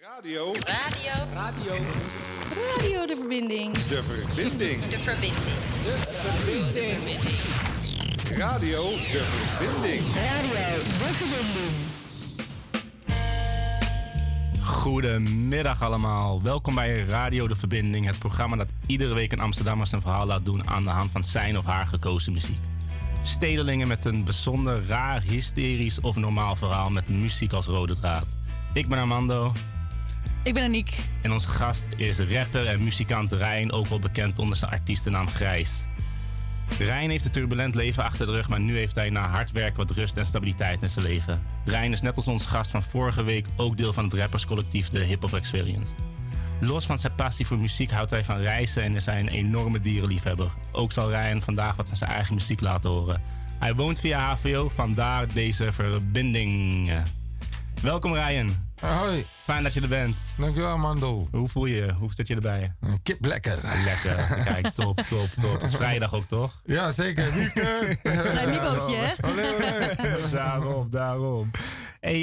Radio. De verbinding. De verbinding. De verbinding. De verbinding. Radio De Verbinding. Goedemiddag allemaal. Welkom bij Radio De Verbinding. Het programma dat iedere week een Amsterdammer zijn verhaal laat doen aan de hand van zijn of haar gekozen muziek. Stedelingen met een bijzonder, raar, hysterisch of normaal verhaal met muziek als rode draad. Ik ben Armando. Ik ben Aniek. En onze gast is rapper en muzikant Rijn, ook wel bekend onder zijn artiestennaam Grijs. Rijn heeft een turbulent leven achter de rug, maar nu heeft hij na hard werk wat rust en stabiliteit in zijn leven. Rijn is net als onze gast van vorige week ook deel van het rapperscollectief de Hip Hop Experience. Los van zijn passie voor muziek houdt hij van reizen en is hij een enorme dierenliefhebber. Ook zal Rijn vandaag wat van zijn eigen muziek laten horen. Hij woont via HVO, vandaar deze verbinding. Welkom Ryan. Hoi. Fijn dat je er bent. Dankjewel, Mando. Hoe voel je? Hoe zit je erbij? Kip lekker. Lekker. Kijk, top. Het is vrijdag ook, toch? Ja, zeker. Klein Mibootje, hè? Daarom. Hey,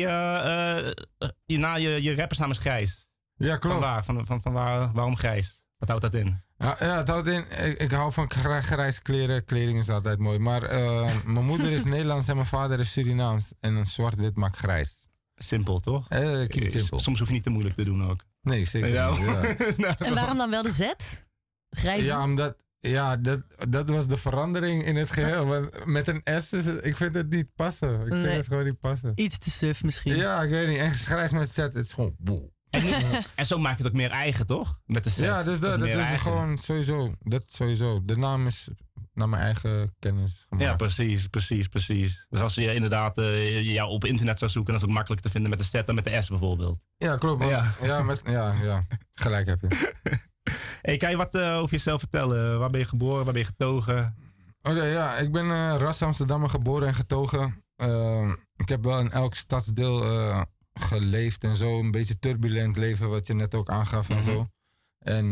je rappersnaam is Grijs. Ja, klopt. Van waar? Van waar? Waarom Grijs? Wat houdt dat in? Ja, het houdt in. Ik hou van grijze kleren. Kleding is altijd mooi. Maar mijn moeder is Nederlands en mijn vader is Surinaams. En een zwart-wit maakt grijs. Simpel, toch? Keep it simple. Soms hoef je niet te moeilijk te doen ook. Nee, zeker Ja. niet. Ja. En waarom dan wel de Z? Grijs? Ja, omdat... Ja, dat was de verandering in het geheel. Want met een S is het, ik vind het niet passen. Ik vind het gewoon niet passen. Iets te suf misschien. Ja, ik weet niet. En grijs met Z, het is gewoon boel. En zo maak je het ook meer eigen, toch? Met de set. Ja, dus dat meer is eigen. gewoon sowieso. Dat sowieso. De naam is naar mijn eigen kennis gemaakt. Ja, precies. Dus als je inderdaad jou op internet zou zoeken, dan is het ook makkelijk te vinden met de Z dan met de S bijvoorbeeld. Ja, klopt. Man. Ja. Ja, gelijk heb je. Hey, kan je wat over jezelf vertellen? Waar ben je geboren? Waar ben je getogen? Oké, ja, ik ben ras Amsterdammer geboren en getogen. Ik heb wel in elk stadsdeel geleefd en zo. Een beetje turbulent leven, wat je net ook aangaf en zo. En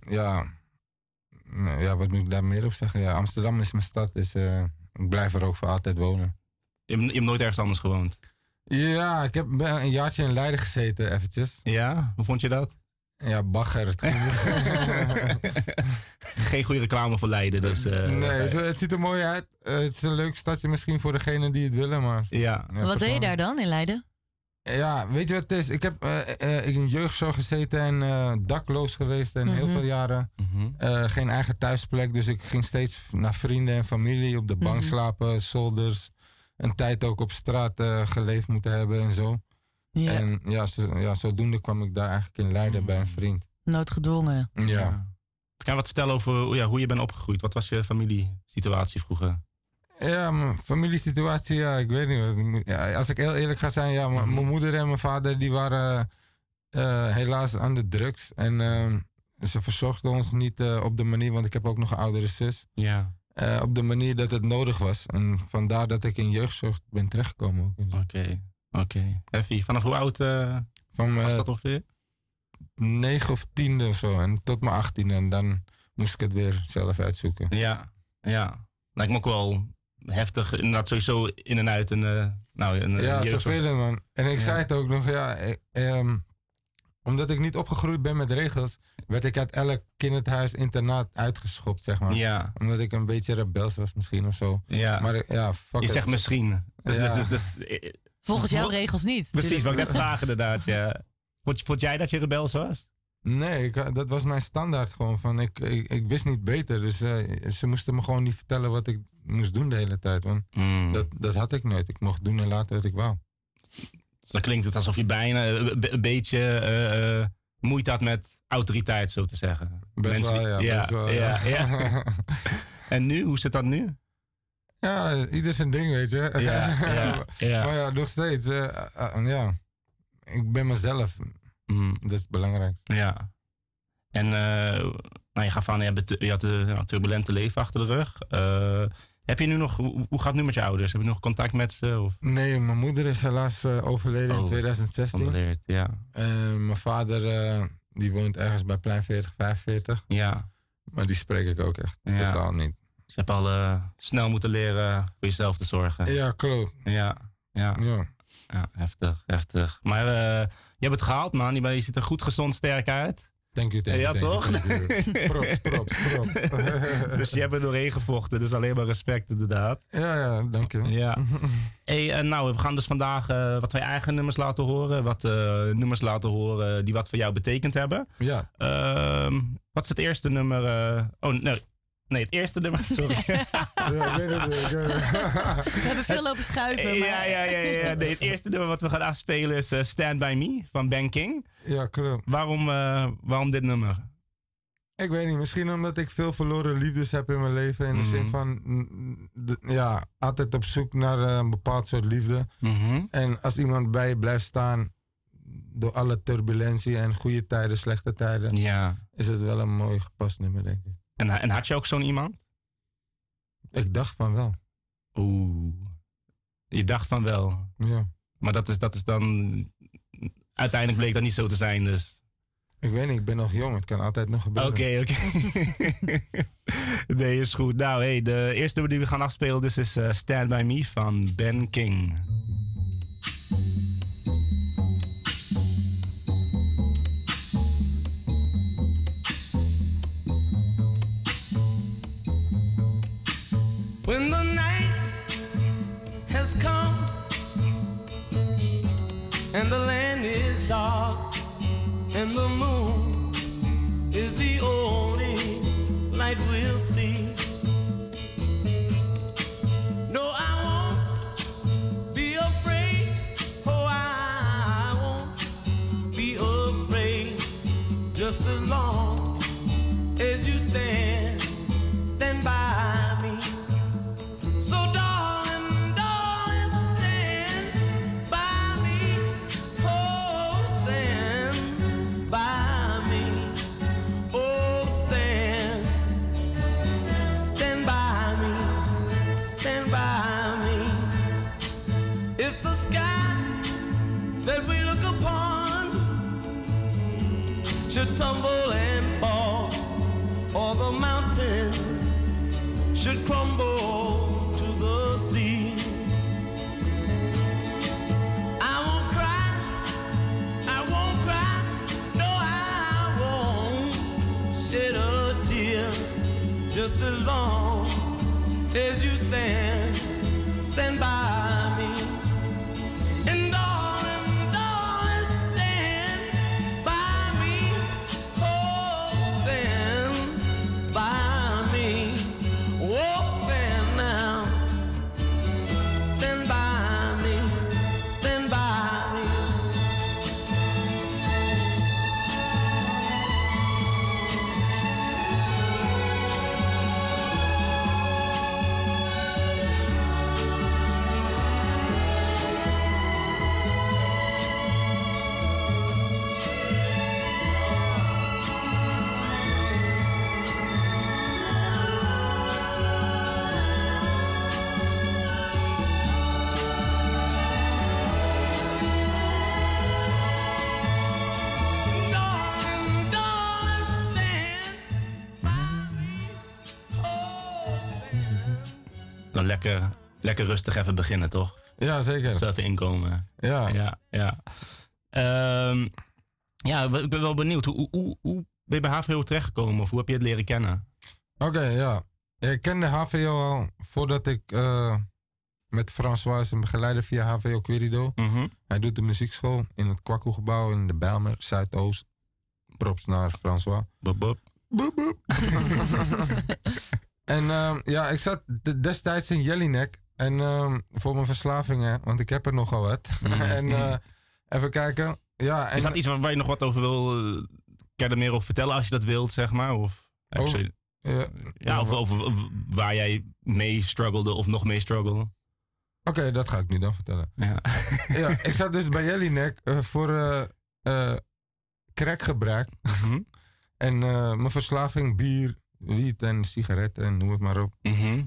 wat moet ik daar meer op zeggen? Ja, Amsterdam is mijn stad, dus ik blijf er ook voor altijd wonen. Je hebt nooit ergens anders gewoond? Ja, ik heb een jaartje in Leiden gezeten, eventjes. Ja? Hoe vond je dat? Ja, bagger. Geen goede reclame voor Leiden, dus... nee, het ziet er mooi uit. Het is een leuk stadje misschien voor degenen die het willen, maar... Ja. Wat deed je daar dan in Leiden? Ja, weet je wat het is? Ik heb in jeugdzorg gezeten en dakloos geweest en heel veel jaren. Geen eigen thuisplek, dus ik ging steeds naar vrienden en familie op de bank slapen, zolders. Een tijd ook op straat geleefd moeten hebben en zo. Ja. En zodoende kwam ik daar eigenlijk in Leiden bij een vriend. Noodgedwongen. Ja. Kan je wat vertellen over hoe je bent opgegroeid? Wat was je familiesituatie vroeger? Ja, mijn familiesituatie, ja, ik weet niet wat. Ja, als ik heel eerlijk ga zijn, ja, mijn moeder en mijn vader die waren helaas aan de drugs. En ze verzorgden ons niet op de manier, want ik heb ook nog een oudere zus. Ja. Op de manier dat het nodig was. En vandaar dat ik in jeugdzorg ben terechtgekomen. Oké. Effie, vanaf hoe oud Van was dat ongeveer? 9 of 10 of zo. En tot mijn 18e. En dan moest ik het weer zelf uitzoeken. Ja. Lijkt me ook wel heftig. Inderdaad sowieso in en uit. Ja, vervelend man. En ik zei het ook nog, omdat ik niet opgegroeid ben met regels, werd ik uit elk kinderthuis, internaat uitgeschopt, zeg maar. Ja. Omdat ik een beetje rebels was misschien of zo. Ja. Maar ja, fuck je it. zegt misschien. Volgens jouw regels niet. Precies, wat ik net vragen inderdaad. Ja. Vond jij dat je rebels was? Nee, dat was mijn standaard gewoon. Van ik wist niet beter. Dus ze moesten me gewoon niet vertellen wat ik moest doen de hele tijd. Want dat had ik nooit. Ik mocht doen en laten wat ik wou. Dan klinkt het alsof je bijna een beetje moeite had met autoriteit, zo te zeggen. Best wel. En nu? Hoe zit dat nu? Ja, ieder zijn ding, weet je. Ja. Maar ja, nog steeds. Ik ben mezelf. Dat is het belangrijkste. Ja. En je gaf aan, je had een turbulente leven achter de rug. Heb je nu nog, hoe gaat het nu met je ouders? Heb je nog contact met ze? Of? Nee, mijn moeder is helaas overleden in 2016. Overleerd, ja. Mijn vader die woont ergens bij Plein 40, 45. Ja. Maar die spreek ik ook echt totaal niet. Dus je hebt al snel moeten leren voor jezelf te zorgen. Ja, klopt. Ja. Ja, heftig. Maar je hebt het gehaald, man. Je ziet er goed, gezond, sterk uit. Thank you. Ja, toch? Props. Dus je hebt er doorheen gevochten. Dus alleen maar respect, inderdaad. Ja, dank je. Ja. Hey, nou, we gaan dus vandaag wat van je eigen nummers laten horen. Wat nummers laten horen die wat voor jou betekend hebben. Ja. Wat is het eerste nummer? Nee, het eerste nummer. Sorry. Ja, ik weet het. We hebben veel lopen schuiven. Maar... Ja. Nee, het eerste nummer wat we gaan afspelen is Stand By Me van Ben King. Ja, klopt. Waarom dit nummer? Ik weet niet, misschien omdat ik veel verloren liefdes heb in mijn leven. In de zin van, altijd op zoek naar een bepaald soort liefde. En als iemand bij je blijft staan, door alle turbulentie en goede tijden, slechte tijden, is het wel een mooi gepast nummer, denk ik. En had je ook zo'n iemand? Ik dacht van wel. Oeh. Je dacht van wel. Ja. Maar dat is dan... Uiteindelijk bleek dat niet zo te zijn, dus... Ik weet niet, ik ben nog jong. Het kan altijd nog gebeuren. Oké. Nee, is goed. Nou, hey, de eerste nummer die we gaan afspelen dus is Stand By Me van Ben King. When the night has come and the land is dark and the moon is the only light we'll see. No, I won't be afraid. Oh, I won't be afraid. Just as long as you stand by me. So darling, stand by me. Oh, stand by me. Oh, stand by me. Stand by me. If the sky that we look upon should tumble and fall, or the mountain should crumble to the sea, I won't cry, no, I won't shed a tear, just as long as you stand by me. And darling, stand by me. Oh, stand by me. Oh, stand now. Stand by me. Stand by me. Dan lekker rustig even beginnen, toch? Ja, zeker. Zo even inkomen. Ja. Ik ben wel benieuwd. Hoe ben je bij HVO terechtgekomen? Of hoe heb je het leren kennen? Oké, ja. Ik kende HVO al voordat ik met François een begeleider via HVO Querido. Hij doet de muziekschool in het Kwakkelgebouw in de Bijlmer, Zuidoost. Props naar François. Bob, bob. Boep, boep. En ik zat destijds in Jelinek. En voor mijn verslavingen, want ik heb er nogal wat. En even kijken. Ja, en, is dat iets waar je nog wat over wil? Kan je er meer over vertellen als je dat wilt, zeg maar? Of over waar jij mee struggelde of nog mee struggelde? Oké, dat ga ik nu dan vertellen. Ja, ja, ik zat dus bij Jelinek voor crackgebruik. En mijn verslaving, bier, wiet en sigaretten en noem het maar op.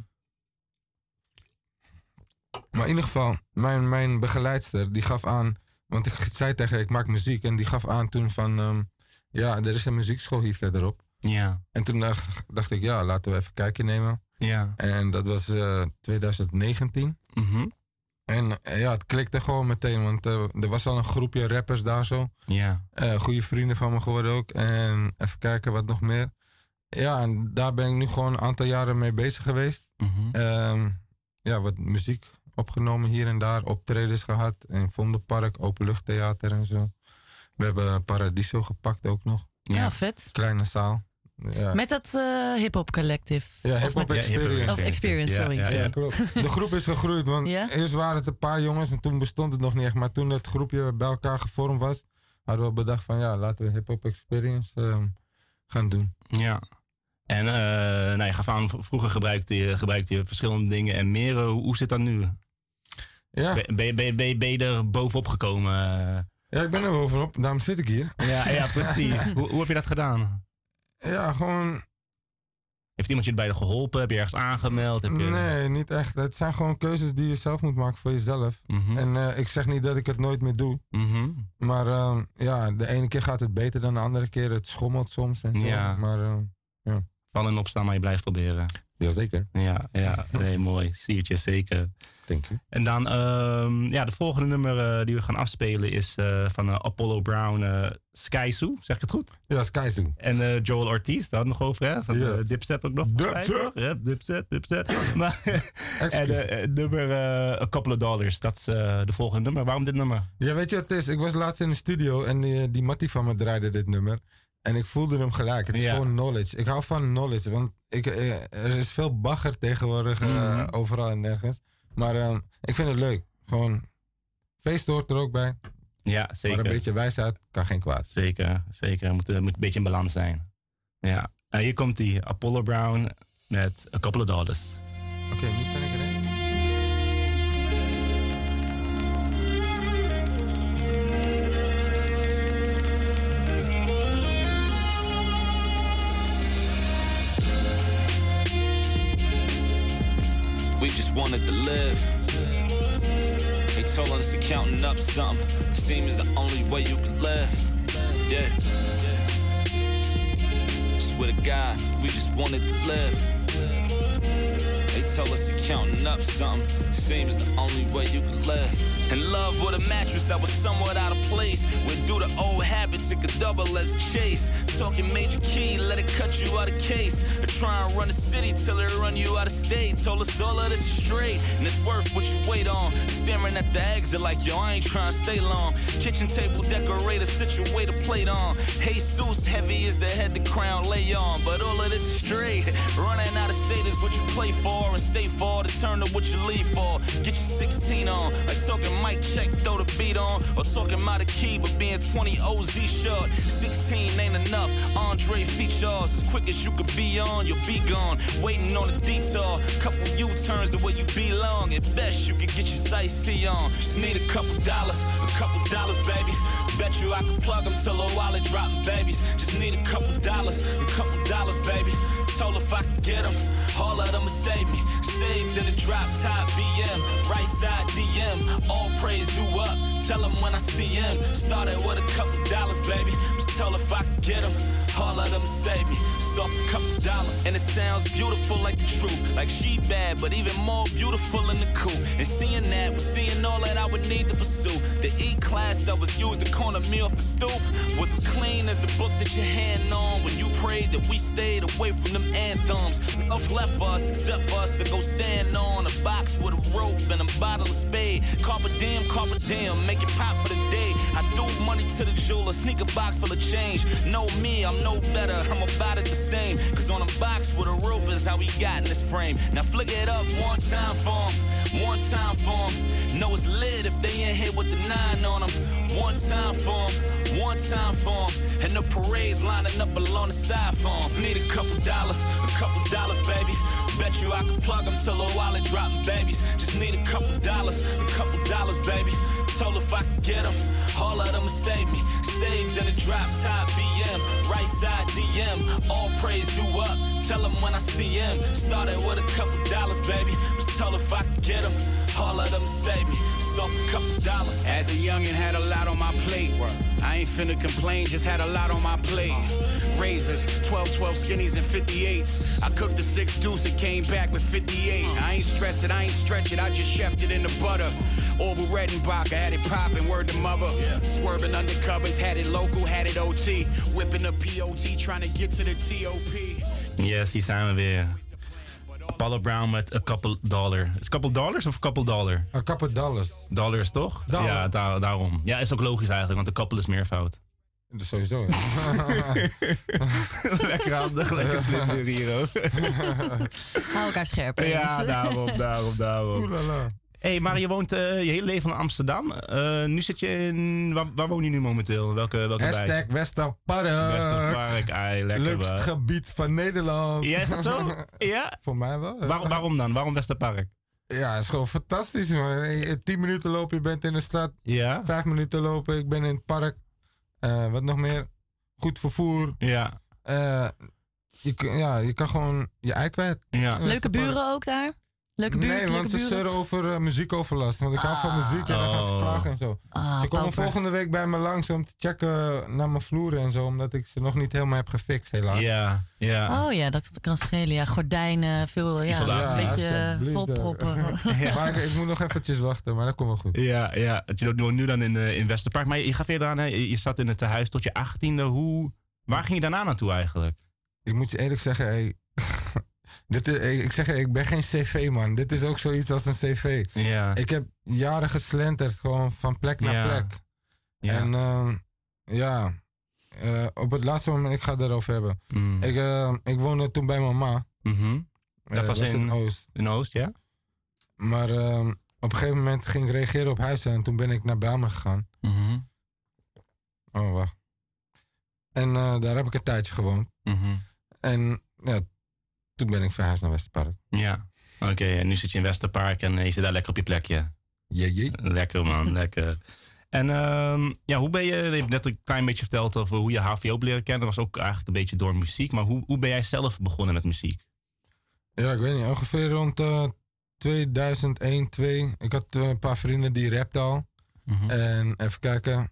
Maar in ieder geval, mijn begeleidster die gaf aan, want ik zei tegen haar, ik maak muziek. En die gaf aan toen van, er is een muziekschool hier verderop. Ja. En toen dacht ik, laten we even een kijkje nemen. Ja. En dat was 2019. En ja, het klikte gewoon meteen, want er was al een groepje rappers daar zo. Ja. Goede vrienden van me geworden ook. En even kijken wat nog meer. Ja, en daar ben ik nu gewoon een aantal jaren mee bezig geweest. Ja, wat muziek opgenomen hier en daar. Optredens gehad in Vondelpark, openluchttheater en zo. We hebben Paradiso gepakt ook nog. Ja, vet. Kleine zaal. Ja. Met dat hip-hop collective. Ja, hip-hop experience. Of experience, sorry. Ja, klopt. De groep is gegroeid, want eerst waren het een paar jongens en toen bestond het nog niet echt. Maar toen het groepje bij elkaar gevormd was, hadden we bedacht van ja, laten we hip-hop experience gaan doen. Ja. En je gaf aan, vroeger gebruikte je verschillende dingen en meer. Hoe zit dat nu? Ja. Ben je er bovenop gekomen? Ja, ik ben er bovenop. Daarom zit ik hier. Ja, precies. hoe heb je dat gedaan? Ja, gewoon... Heeft iemand je erbij geholpen? Heb je ergens aangemeld? Nee, niet echt. Het zijn gewoon keuzes die je zelf moet maken voor jezelf. En ik zeg niet dat ik het nooit meer doe. Maar ja, de ene keer gaat het beter dan de andere keer. Het schommelt soms en zo. Ja. Maar ja. Vallen en opstaan, maar je blijft proberen. Jazeker. Ja, nee, mooi. Siertje, zeker. Dank je. En dan, de volgende nummer die we gaan afspelen is van Apollo Brown, Sky Zoo. Zeg ik het goed? Ja, Sky Zoo. En Joel Ortiz, daar hadden we nog over, hè? Van Dipset ook nog. Dipset. Maar, en nummer A Couple of Dollars, dat is de volgende nummer. Waarom dit nummer? Ja, weet je wat het is? Ik was laatst in de studio en die mattie van me draaide dit nummer. En ik voelde hem gelijk. Het is gewoon knowledge. Ik hou van knowledge, want er is veel bagger tegenwoordig overal en nergens. Maar ik vind het leuk. Gewoon, feest hoort er ook bij. Ja, zeker. Maar een beetje wijsheid kan geen kwaad. Zeker. Het moet een beetje in balans zijn. Ja. Hier komt die Apollo Brown met A Couple of Dollars. Oké, nu kan ik erin. We just wanted to live. They told us to counting up something. Seems the only way you can live. Yeah. Swear to God, we just wanted to live. They told us to counting up something. Seems the only way you can live. In love with a mattress that was somewhat out of place. Went through the old habits, it could double as a chase. Talking Major Key, let it cut you out of case. Or try and run the city till it run you out of state. Told us all of this is straight, and it's worth what you wait on. Staring at the exit like, yo, I ain't trying to stay long. Kitchen table decorator, sit your way to plate on. Jesus, heavy is the head the crown lay on. But all of this is straight. Running out of state is what you play for. And stay for to turn to what you leave for. Get your 16 on, like talking mic check, throw the beat on. Or talking out of key, but being 20 OZ short. 16 ain't enough, Andre features. As quick as you could be on, you'll be gone. Waiting on a detour, couple U-turns to where you belong. At best, you could get your sight see on. Just need a couple dollars, baby. Bet you I could plug them till a wallet dropping babies. Just need a couple dollars, baby. Told if I could get them, all of them would save me. Saved in a drop top BM, right side DM. All praise due up, tell him when I see him. Started with a couple dollars, baby. Just tell if I could get them, all of them save me. So a couple dollars, and it sounds beautiful like the truth. Like she bad, but even more beautiful in the coupe. And seeing that was seeing all that I would need to pursue. The E-class that was used to corner me off the stoop was as clean as the book that you hand on when you prayed that we stayed away from them anthems. Enough left for us except for us to go stand on a box with a rope and a bottle of spade. Carpe diem, make it pop for the day. I threw money to the jeweler, sneak a box full of change. Know me, I'm no better, I'm about it the same. Cause on a box with a rope is how we got in this frame. Now flick it up one time for 'em, one time for 'em. Know it's lit if they in here with the 9 on them. One time for 'em, one time for 'em. And the parade's lining up along the side for 'em. Just need a couple dollars, baby. Bet you I could plug them till a wallet dropping babies. Just need a couple dollars, baby. Told if I could get them, all of them would save me. Saved in a drop top BM, right side DM. All praise due up, tell him when I see him. Started with a couple dollars, baby. Just tell if I could get them, All of them save me, so for a couple dollars. As a youngin' had a lot on my plate. I ain't finna complain, just had a lot on my plate. Razors, 12 skinnies and 58s. I cooked the 6 deuce, it came back with 58. I ain't stress it, I ain't stretch it, I just chefed it in the butter. Over Redenbach, I had it poppin', word to mother. Swerving undercovers, had it local, had it OT. Whipping the POT, trying to get to the TOP. Yes, hier zijn we weer. Apollo Brown met A Couple Dollar. Is het Couple Dollars of Couple Dollar? A couple dollars. Dollars, toch? Dollar. Ja, daarom. Ja, is ook logisch eigenlijk, want een couple is meervoud. Dus sowieso. Ja. Lekker handig, lekker slim weer hier ook. Hou elkaar scherp. hè, Ja, jongens. daarom. Oelala. Hey, maar je woont je hele leven in Amsterdam. Nu zit je in... Waar woon je nu momenteel? Welke wijk? Hashtag Westerpark. Westerpark, lekker Leukst man. gebied van Nederland. Ja, is dat zo? Ja? Voor mij wel. Ja. Waarom dan? Waarom Westerpark? Ja, het is gewoon fantastisch, man. 10 minuten lopen, je bent in de stad. Ja? 5 minuten lopen, ik ben in het park. Wat nog meer? Goed vervoer. Ja. Je kan gewoon je ei kwijt. Ja. Leuke buren ook daar? Leuke buurt, Nee, leuke want ze buren? zeuren over muziekoverlast. Want ik hou van muziek en dan gaan ze klagen en zo. Ze komen volgende week bij me langs om te checken naar mijn vloeren en zo. Omdat ik ze nog niet helemaal heb gefixt, helaas. Ja. Oh ja, dat kan schelen. Ja, gordijnen, veel, ja, Isolatie. een beetje alsjeblieft, volproppen. Maar ik moet nog eventjes wachten, maar dat komt wel goed. Ja. Je woont nu dan in Westerpark. Maar je gaat verder aan, hè? Je zat in het tehuis tot je 18e. Waar ging je daarna naartoe eigenlijk? Ik moet je eerlijk zeggen, hey, ik ben geen cv, man. Dit is ook zoiets als een cv. Ja. Ik heb jaren geslenterd, gewoon van plek naar plek. Ja. En op het laatste moment, ik ga het erover hebben. Ik woonde toen bij mama. Dat was in Oost. In Oost, ja? Maar op een gegeven moment ging ik reageren op huizen en toen ben ik naar Bijlmer gegaan. Oh, wacht. En daar heb ik een tijdje gewoond. En ja, toen ben ik verhuisd naar Westerpark. Ja, oké. En nu zit je in Westerpark en je zit daar lekker op je plekje. Jee. Lekker man, lekker. En hoe ben je hebt net een klein beetje verteld over hoe je HVO hebt leren kennen. Dat was ook eigenlijk een beetje door muziek. Maar hoe ben jij zelf begonnen met muziek? Ja, ik weet niet. Ongeveer rond 2001, 2002. Ik had een paar vrienden die rapten al. En even kijken.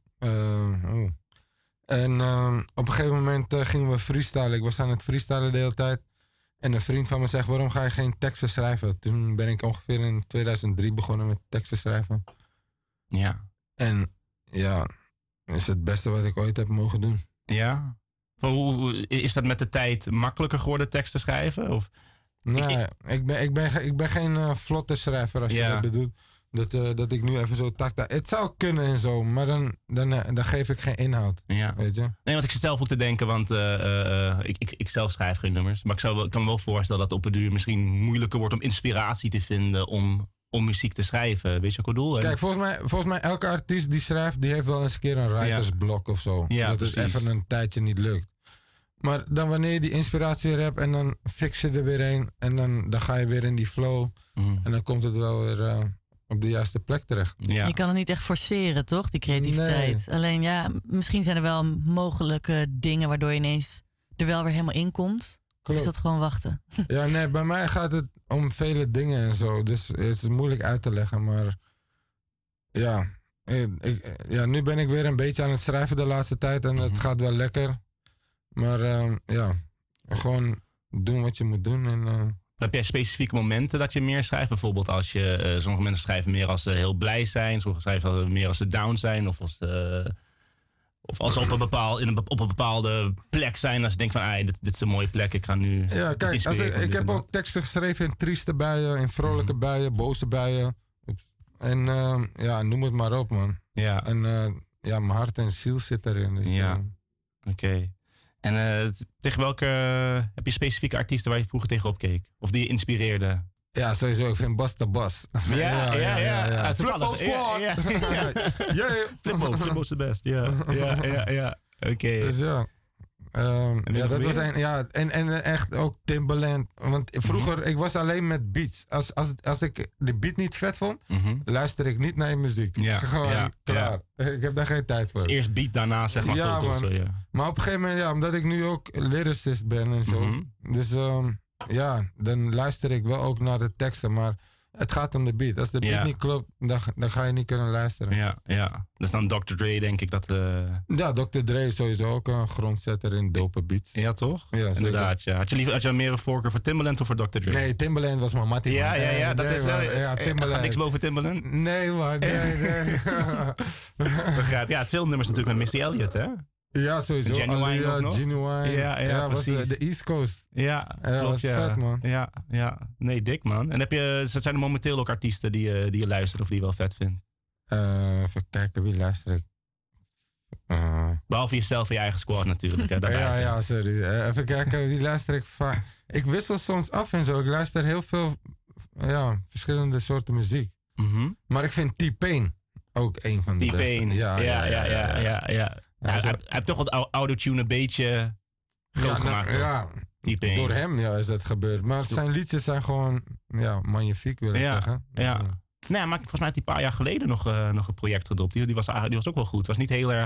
En op een gegeven moment gingen we freestylen. Ik was aan het freestylen de hele tijd. En een vriend van me zegt, waarom ga je geen teksten schrijven? Toen ben ik ongeveer in 2003 begonnen met teksten schrijven. Ja. En ja, is het beste wat ik ooit heb mogen doen. Ja? Hoe is dat met de tijd makkelijker geworden teksten schrijven? Of? Nee, ik ben geen vlotte schrijver als je dat bedoelt. Dat ik nu even zo het zou kunnen en zo, maar dan geef ik geen inhoud. Ja. Weet je? Nee, want ik zit zelf ook te denken, want ik zelf schrijf geen nummers. Maar ik kan me wel voorstellen dat op het duur misschien moeilijker wordt om inspiratie te vinden om muziek te schrijven. Weet je wat ik bedoel? Kijk, volgens mij elke artiest die schrijft, die heeft wel eens een keer een writersblok of zo. Ja, dat precies. het even een tijdje niet lukt. Maar dan wanneer je die inspiratie weer hebt en dan fix je er weer een. En dan ga je weer in die flow. En dan komt het wel weer op de juiste plek terecht. Ja. Je kan het niet echt forceren, toch? Die creativiteit. Nee. Alleen ja, misschien zijn er wel mogelijke dingen waardoor je ineens er wel weer helemaal in komt. Of is dat gewoon wachten? Ja, nee, bij mij gaat het om vele dingen en zo. Dus het is moeilijk uit te leggen. Maar ja, nu ben ik weer een beetje aan het schrijven de laatste tijd. En het gaat wel lekker. Maar gewoon doen wat je moet doen. En, Heb jij specifieke momenten dat je meer schrijft? Bijvoorbeeld als je, sommige mensen schrijven meer als ze heel blij zijn. Sommigen schrijven meer als ze down zijn. Of als ze op een bepaalde plek zijn. Als je denkt van, dit is een mooie plek. Ik ga nu... Ja, kijk, ik heb ook teksten geschreven in trieste buien. In vrolijke buien, boze buien. En noem het maar op, man. Ja. En mijn hart en ziel zit erin. Dus, ja, oké. En tegen welke... heb je specifieke artiesten waar je vroeger tegenop keek? Of die je inspireerde? Ja, sowieso. Ik vind Bas de Bas. Ja. Flippo Squad! Flippo is de best. Ja. Oké. Dus ja. Dat was een... Ja, en echt ook Timbaland. Want vroeger, ik was alleen met beats. Als ik de beat niet vet vond, luister ik niet naar je muziek. Ja, Gewoon klaar. Ja. Ik heb daar geen tijd voor. Dus eerst beat, daarna zeg maar vocals. Maar op een gegeven moment, omdat ik nu ook lyricist ben en zo. Dus dan luister ik wel ook naar de teksten. Maar Het gaat om de beat. Als de beat niet klopt, dan ga je niet kunnen luisteren. Ja. Dus dan Dr. Dre, denk ik dat... Ja, Dr. Dre is sowieso ook een grondzetter in dope beats. Ja, toch? Ja, inderdaad. Ja. Had je meer een voorkeur voor Timbaland of voor Dr. Dre? Nee, Timbaland was mijn mattie. Ja, dat is... Timbaland. Gaat niks boven Timbaland? Nee, man. Nee. Begrijp. Ja, het filmnummer is natuurlijk met Missy Elliott, hè? Ja, sowieso. Genuine ook nog? Genuine. Ja, was precies. de East Coast. Ja, klopt, was vet, man. Ja. Nee, dik, man. En zijn er momenteel ook artiesten die je luistert of die je wel vet vindt? Even kijken, wie luister ik? Behalve jezelf en je eigen squad natuurlijk. Hè, ja, sorry. Even kijken, wie luister ik vaak? Ik wissel soms af en zo. Ik luister heel veel verschillende soorten muziek. Mm-hmm. Maar ik vind T-Pain ook een van de beste. T-Pain. Ja. Hij heeft toch wat autotune een beetje groot gemaakt. T-Pain. Door hem is dat gebeurd. Maar zijn liedjes zijn gewoon magnifiek, wil ik zeggen. Ja. Nee, hij maakte volgens mij een paar jaar geleden nog een project gedropt. Die was ook wel goed. Was niet heel...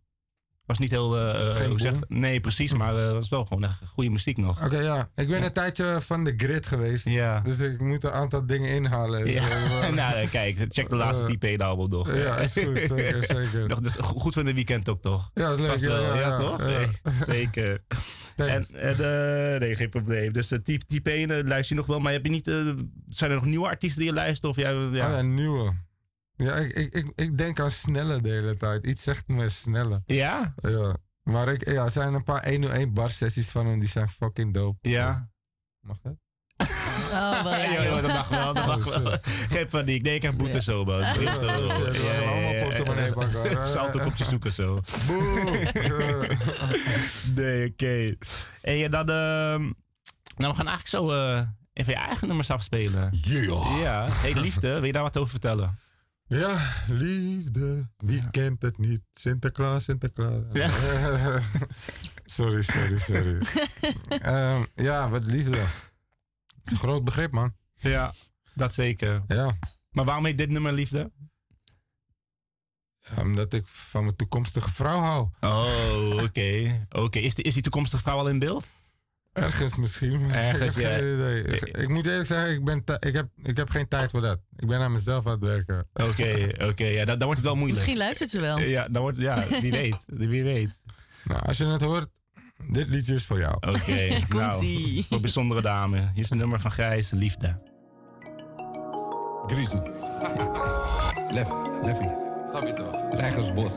nee, precies, maar het was wel gewoon echt goede muziek nog. Oké, ik ben een tijdje van de grid geweest. Ja. Dus ik moet een aantal dingen inhalen. Ja. Nou, kijk, check de laatste T-Pain-album nog. Ja, is goed, zeker. Nog, dus goed voor de weekend ook, toch? Ja, dat is leuk. Ja, toch? Ja. Nee, zeker. Nee, geen probleem. Dus T-Pain luister je nog wel, maar heb je niet... zijn er nog nieuwe artiesten die je luistert? Of Een nieuwe. Ja, ik denk aan Snelle de hele tijd. Iets zegt me Snelle. Ja? Ja. Maar er zijn een paar 101 bar sessies van hem, die zijn fucking dope. Ja. Mag dat? Dat mag wel, dat mag wel. Geen paniek. Nee, ik heb boete zo, man. Allemaal portemonnee pakken. Saltokopje zoeken zo. Nee, oké. En dan... Nou, we gaan eigenlijk zo even je eigen nummers afspelen. Ja. Hey, liefde, wil je daar wat over vertellen? Ja, liefde, wie kent het niet? Sinterklaas. Ja. Sorry. Wat liefde. Het is een groot begrip, man. Ja, dat zeker. Ja. Maar waarom heet dit nummer liefde? Omdat ik van mijn toekomstige vrouw hou. Oh, oké. Is die toekomstige vrouw al in beeld? Ergens misschien. Ergens, ik heb geen idee. Ik moet eerlijk zeggen, ik heb geen tijd voor dat. Ik ben aan mezelf aan het werken. Oké. Ja, dan wordt het wel moeilijk. Misschien luistert ze wel. Wie weet. Nou, als je het hoort, dit liedje is voor jou. Oké, nou, voor bijzondere dame. Hier is het nummer van Grijs, Liefde. Grizu. Leffie. Rijgersbos.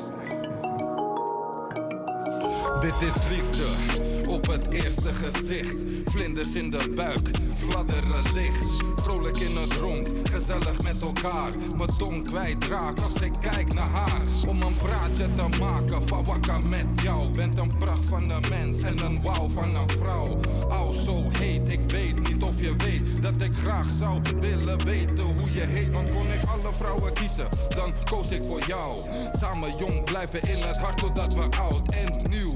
Dit is liefde, op het eerste gezicht. Vlinders in de buik, fladderen licht. Vrolijk in het rond, gezellig met elkaar. Mijn tong kwijtraak als ik kijk naar haar. Om een praatje te maken van wakka met jou. Bent een pracht van een mens en een wauw van een vrouw. Au, zo heet, ik weet niet of je weet dat ik graag zou willen weten hoe je heet. Want kon ik alle vrouwen kiezen, dan koos ik voor jou. Samen jong blijven in het hart totdat we oud en nieuw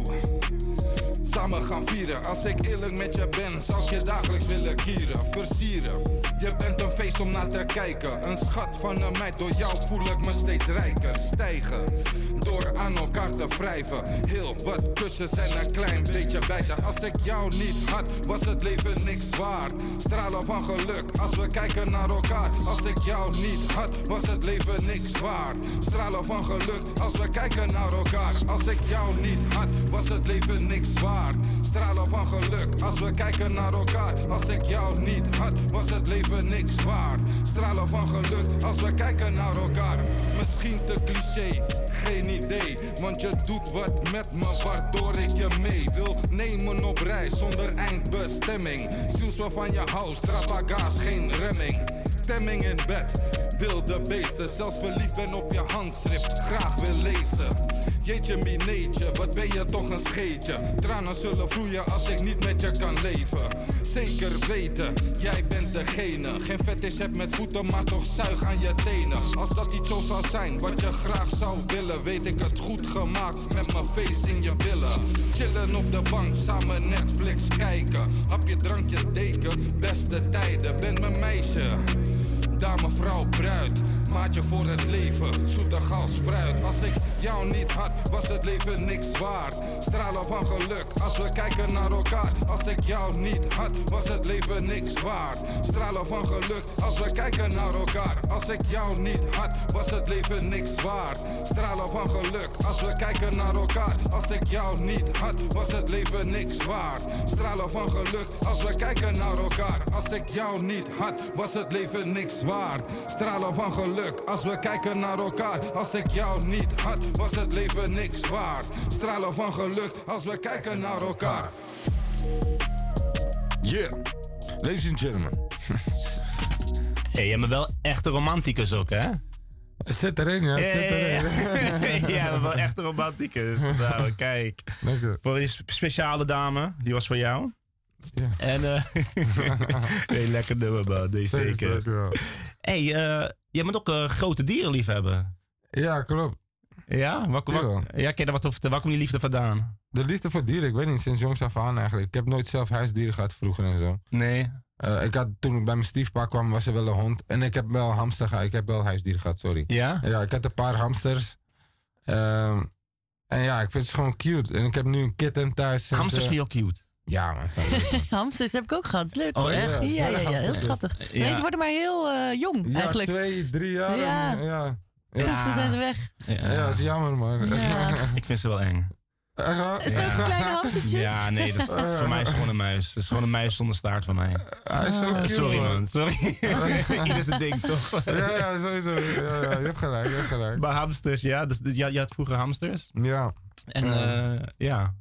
samen gaan vieren. Als ik eerlijk met je ben, zou ik je dagelijks willen kieren, versieren. Je bent een feest om naar te kijken. Een schat van een meid, door jou voel ik me steeds rijker. Stijgen, door aan elkaar te wrijven. Heel wat kussens en een klein beetje bijten. Als ik jou niet had, was het leven niks waard. Stralen van geluk, als we kijken naar elkaar. Als ik jou niet had, was het leven niks waard. Stralen van geluk, als we kijken naar elkaar. Als ik jou niet had, was het leven niks waard. Stralen van geluk, als we kijken naar elkaar. Als ik jou niet had, was het leven niks waard. Stralen van geluk, als we kijken naar elkaar. Misschien te cliché, geen idee. Want je doet wat met me, waardoor ik je mee wil nemen op reis zonder eindbestemming. Ziels van je house, trapagaas, geen remming. Stemming in bed, wilde beesten. Zelfs verliefd ben op je handschrift, graag wil lezen. Jeetje mineetje, wat ben je toch een scheetje. Tranen zullen vloeien als ik niet met je kan leven. Zeker weten, jij bent degene. Geen fetish heb met voeten, maar toch zuig aan je tenen. Als dat iets zo zou zijn, wat je graag zou willen, weet ik het goed gemaakt met mijn face in je billen. Chillen op de bank, samen Netflix kijken. Hapje, drankje, deken, beste tijden. Ben mijn meisje, dame, vrouw, bruid. Maatje voor het leven, zoetig als fruit. Als ik jou niet had, was het leven niks waard. Stralen Stralen van geluk als we kijken naar elkaar. Als ik jou niet had, was het leven niks waard. Stralen van geluk als we kijken naar elkaar. Als ik jou niet had, was het leven niks waard. Stralen van geluk als we kijken naar elkaar. Als ik jou niet had, was het leven niks waard. Stralen van geluk als we kijken naar elkaar. Als ik jou niet had, was het leven niks waard. Stralen van geluk als we kijken naar elkaar. Als ik jou niet had, was het leven niks waard. Stralen van geluk als we kijken naar elkaar. Yeah, ladies and gentlemen. Hey, jij bent wel echte romanticus ook, hè? Het zit erin, ja. Het zit erin. Ja, maar wel echte romanticus. Nou, kijk. Dank je. Voor je speciale dame, die was voor jou. Ja. En, nee, lekker nummer, man. Nee, zeker. Hey, jij bent ook grote dierenliefhebber. Ja, klopt. Ja? Kan je daar wat over vertellen? Waar komt die liefde vandaan? De liefde voor dieren, ik weet niet, sinds jongs af aan eigenlijk. Ik heb nooit zelf huisdieren gehad vroeger en zo. Nee. Toen ik bij mijn stiefpa kwam, was er wel een hond. En ik heb wel hamster gehad. Ik heb wel huisdieren gehad, sorry. Ja? Ja, ik had een paar hamsters. En ja, ik vind ze gewoon cute. En ik heb nu een kitten thuis. Hamsters vind je ook cute? Ja, maar hamsters heb ik ook gehad. Is leuk. Oh, echt? Ja, heel schattig. Ja. Nee, ze worden maar heel jong ja, eigenlijk. 2, 3 jaar. Ja. Toen zijn ze weg. Ja, dat is jammer, man. Ja. Ik vind ze wel eng. Echt waar? Zo'n kleine hamstertjes. Ja, nee, dat is voor mij is gewoon een muis. Het is gewoon een muis zonder staart van mij. Hij is zo cute, sorry, man. Sorry. Ieder is het ding, toch? Ja, sowieso. Ja, je hebt gelijk, Maar hamsters, ja. Dus, je had vroeger hamsters. Ja. En ja.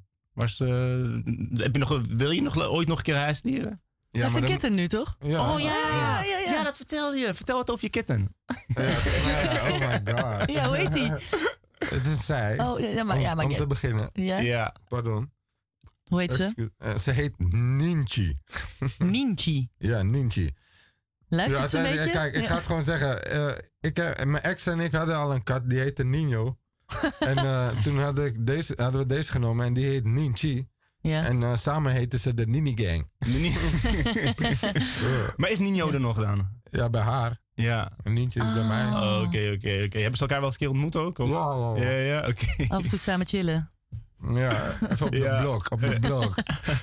Wil je ooit nog een keer huisdieren? Ja, dat is een kitten nu, toch? Ja. Oh ja. Ja, dat vertel je. Vertel het over je kitten. Oh my god. Ja, hoe heet die? Het is een zij. Oh, ja, maar om te beginnen. Ja? Pardon. Hoe heet ze? Ze heet Ninchi. Ninchi? Ja, Ninchi. Luistert ze een beetje? Kijk, ik ga het gewoon zeggen. Mijn ex en ik hadden al een kat, die heette Nino. En toen hadden we deze genomen en die heet Ninchi. Ja. En samen heten ze de Nini Gang. Maar is Nino er nog dan? Ja, bij haar. Ja. En Nientje is bij mij. Oh, oké. Hebben ze elkaar wel eens een keer ontmoet ook? Of? Ja, oké. Af en toe samen chillen. Ja, even op de blok.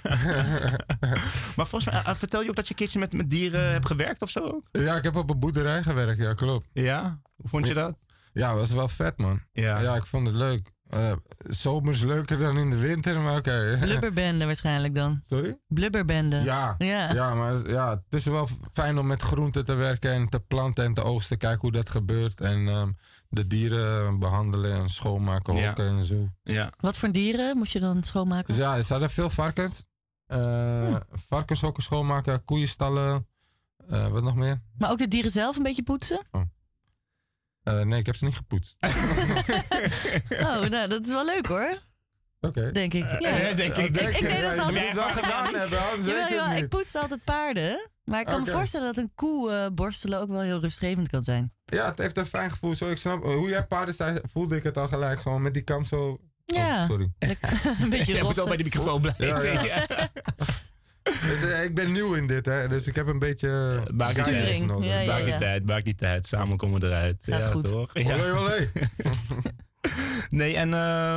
Maar volgens mij, vertel je ook dat je een keertje met dieren hebt gewerkt of zo ook? Ja, ik heb op een boerderij gewerkt, ja, klopt. Ja? Hoe vond je dat? Ja, was wel vet, man. Ja, ik vond het leuk. Zomers leuker dan in de winter, maar oké. Blubberbende waarschijnlijk dan. Sorry? Blubberbende. Ja, maar ja, het is wel fijn om met groenten te werken en te planten en te oogsten. Kijken hoe dat gebeurt. En de dieren behandelen en schoonmaken, hokken en zo. Ja. Wat voor dieren moest je dan schoonmaken? Dus ja, ze hadden veel varkens. Varkenshokken schoonmaken, koeienstallen. Wat nog meer? Maar ook de dieren zelf een beetje poetsen? Nee, ik heb ze niet gepoetst. Nou, dat is wel leuk hoor. Oké. Denk ik. Ja. Denk ik. Ik deed dat Je altijd. moet het wel gedaan hebben, anders weet je het niet. Ik poetste altijd paarden. Maar ik kan me voorstellen dat een koe borstelen ook wel heel rustgevend kan zijn. Ja, het heeft een fijn gevoel. Zo, ik snap, hoe jij paarden zei, voelde ik het al gelijk. Gewoon met die kam zo. Ja. Oh, sorry. Een beetje Je moet wel bij de microfoon blijven. Ja. Dus, ik ben nieuw in dit, hè. Dus ik heb een beetje sturing nodig. Maak die tijd. Samen komen we eruit. Gaat goed. Toch? Olé. Nee, en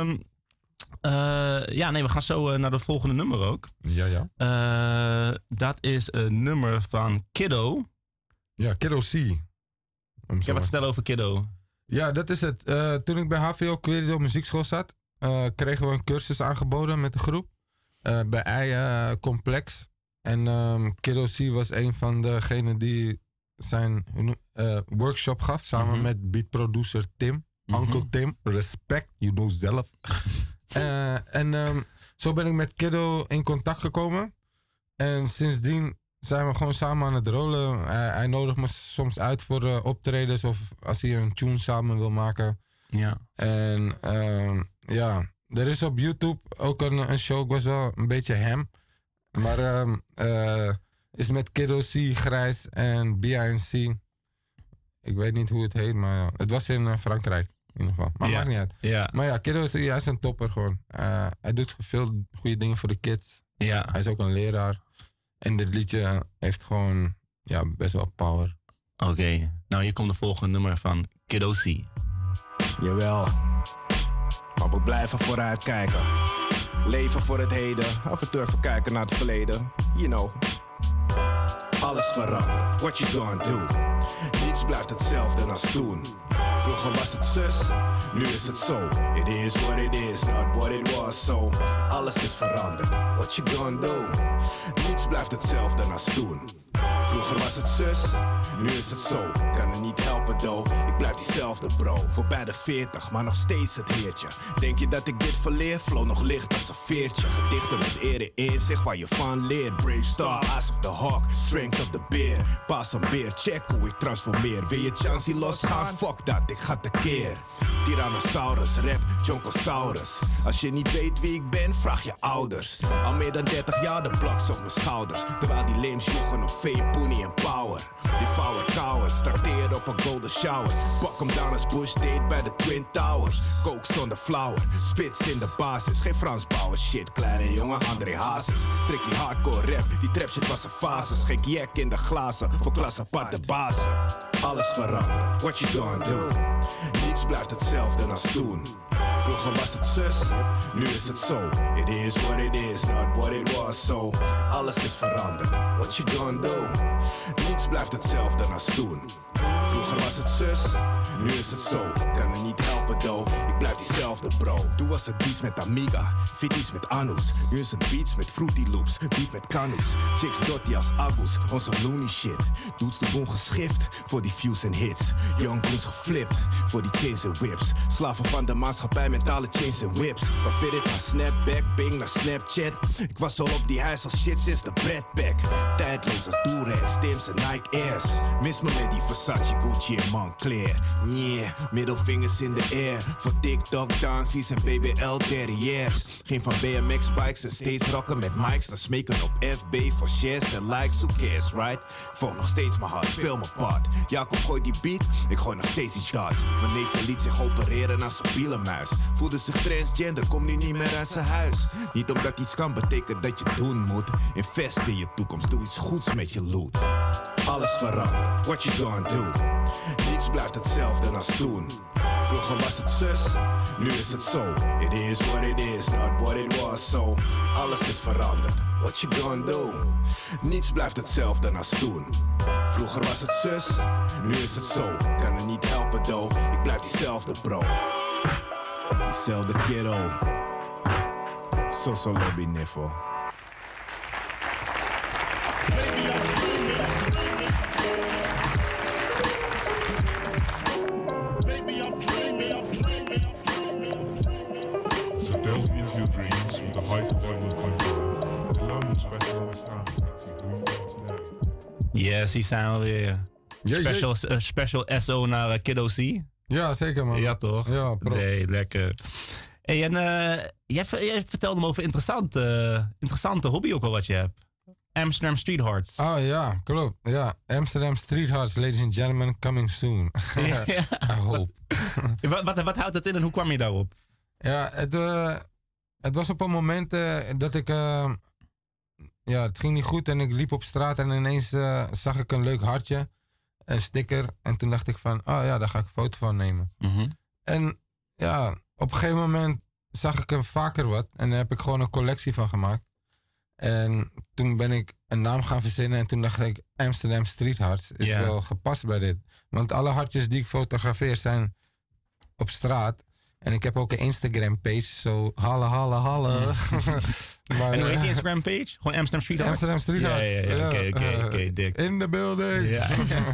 we gaan zo naar het volgende nummer ook. Ja. Dat is een nummer van Kiddo. Ja, Kiddo C. Ik heb wat vertellen over Kiddo. Ja, dat is het. Toen ik bij HVO Querido Muziekschool zat, kregen we een cursus aangeboden met de groep. Bij Eije Complex. En Kiddo C was een van degenen die zijn workshop gaf. Samen met beatproducer Tim. Uncle Tim, respect, you know zelf. Zo ben ik met Kiddo in contact gekomen. En sindsdien zijn we gewoon samen aan het rollen. Hij nodigt me soms uit voor optredens of als hij een tune samen wil maken. Ja. En er is op YouTube ook een show, ik was wel een beetje hem. Maar is met Kiddo C, Grijs en B.I.N.C. Ik weet niet hoe het heet, maar het was in Frankrijk in ieder geval. Maar maakt niet uit. Ja. Maar ja, Kiddo C, hij is een topper gewoon. Hij doet veel goede dingen voor de kids. Ja. Hij is ook een leraar. En dit liedje heeft gewoon best wel power. Oké. Nou, hier komt de volgende nummer van Kiddo C. Jawel. Maar we blijven vooruit kijken. Leven voor het heden, af en toe even kijken naar het verleden. You know. Alles verandert, what you gonna do? Niets blijft hetzelfde als toen. Vroeger was het zus, nu is het zo. It is what it is, not what it was. So, alles is veranderd, what you gonna do? Niets blijft hetzelfde als toen. Vroeger was het zus, nu is het zo. Kan het niet helpen though, ik blijf diezelfde bro. Voorbij de 40, maar nog steeds het heertje. Denk je dat ik dit verleer? Flow nog licht als een veertje. Gedichten met ere in zich waar je van leert. Brave star, eyes of the hawk, strength of the bear. Pas een beer, check hoe ik transformeer. Wil je chansie losgaan? Fuck dat, ik ga tekeer. Tyrannosaurus, rap, Jonkosaurus. Als je niet weet wie ik ben, vraag je ouders. Al meer dan 30 jaar de bloks op mijn schouders. Terwijl die leems joegen op fame, pony en power. Die Devour Towers, trakteer op een golden shower. Pak hem down als Bush deed bij de Twin Towers. Coke zonder flower, spits in de basis. Geen Frans bouwen, shit, kleine jongen, André Hazes. Tricky hardcore rap, die trap shit was een fases. Geen jack in de glazen, voor klas aparte bazen. Alles verandert, what you gonna do? Niets blijft hetzelfde als toen. Vroeger was het zus, nu is het zo. It is what it is, not what it was. So, alles is veranderd, what you gonna do? Niets blijft hetzelfde als toen. Vroeger was het zus, nu is het zo. Kan het niet helpen though, ik blijf diezelfde bro. Toen was het beats met Amiga, fitties met Anus. Nu is het beats met Fruity Loops, beef met Canus. Chicks dotty als Abus, onze loony shit. Dudes de bon geschift voor die views en hits. Young goons geflipt voor die chains en whips. Slaven van de maatschappij, mentale chains en whips. Van Fitted naar Snapback, Bing naar Snapchat. Ik was al op die huis als shit sinds de Bradpack. Tijdloos als Durex, Timbs en Nike Airs. Mis me met die Versace, Gucci en Moncler. Yeah, middelvingers in de air. Voor TikTok, dansies en BBL derrières. Geen van BMX bikes en steeds rocken met mics. Dan smeken op FB voor shares en likes, who cares, right? Ik volg nog steeds mijn hart, speel mijn part. Jacob gooit die beat, ik gooi nog steeds iets hards. Mijn neef liet zich opereren als een pielenmuis. Voelde zich transgender, komt nu niet meer uit zijn huis. Niet omdat iets kan, betekent dat je doen moet. Invest in je toekomst, doe iets goeds met je loot. Alles verandert, what you gonna do? Niets blijft hetzelfde als toen. Vroeger was het zus, nu is het zo. It is what it is, not what it was. So, alles is veranderd, what you gonna do? Niets blijft hetzelfde als toen. Vroeger was het zus, nu is het zo. Kan het niet helpen though, ik blijf diezelfde bro. Diezelfde kiddo. So lobby niffel. Yes, die zijn we weer. Special SO naar Kiddo C. Ja, zeker man. Ja, toch? Ja, bro. Nee, lekker. Hey, en jij vertelde me over interessante hobby ook wel wat je hebt. Amsterdam Street Hearts. Oh ja, klopt. Ja, Amsterdam Street Hearts, ladies and gentlemen, coming soon. Ja. I hope. Wat houdt dat in en hoe kwam je daarop? Ja, het was op een moment dat ik... ja, het ging niet goed en ik liep op straat en ineens zag ik een leuk hartje. Een sticker. En toen dacht ik van, oh ja, daar ga ik een foto van nemen. Mm-hmm. En ja, op een gegeven moment zag ik er vaker wat. En daar heb ik gewoon een collectie van gemaakt. En toen ben ik een naam gaan verzinnen. En toen dacht ik, Amsterdam Street Hearts is wel gepast bij dit. Want alle hartjes die ik fotografeer zijn op straat. En ik heb ook een Instagram page, zo halle. Maar, en hoe heet die Instagram page? Gewoon Amsterdam Street Hearts? Amsterdam Street Hearts. Ja. Oké, dik. In the building. Ja.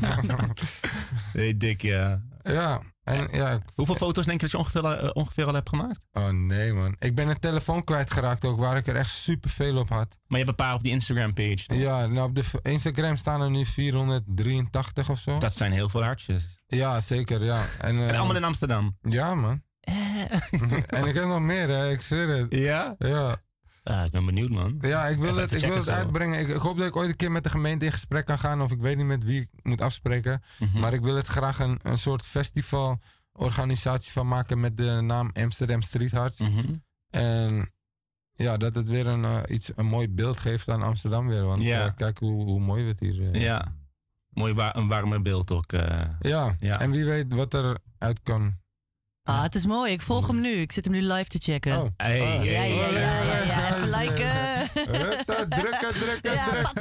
Hey, dik, ja. Ja. En, ja. Hoeveel foto's denk je dat je ongeveer al hebt gemaakt? Oh nee man. Ik ben een telefoon kwijtgeraakt ook, waar ik er echt super veel op had. Maar je hebt een paar op die Instagram page, toch? Ja, nou op de Instagram staan er nu 483 of zo. Dat zijn heel veel hartjes. Ja, zeker, ja. En allemaal in Amsterdam? Ja man. En ik heb nog meer, hè, ik zweer het. Ja? Ja. Ik ben benieuwd, man. Ja, ik wil het uitbrengen. Ik hoop dat ik ooit een keer met de gemeente in gesprek kan gaan. Of ik weet niet met wie ik moet afspreken. Mm-hmm. Maar ik wil het graag een soort festivalorganisatie van maken met de naam Amsterdam Street Hearts. Mm-hmm. En ja, dat het weer een mooi beeld geeft aan Amsterdam weer. Want kijk hoe mooi we het hier... Ja, mooi een warme beeld ook. Ja, en wie weet wat er uit kan Ah, het is mooi. Ik volg hem nu. Ik zit hem nu live te checken. Oh. Hey. Ja. Even liken. Drukken.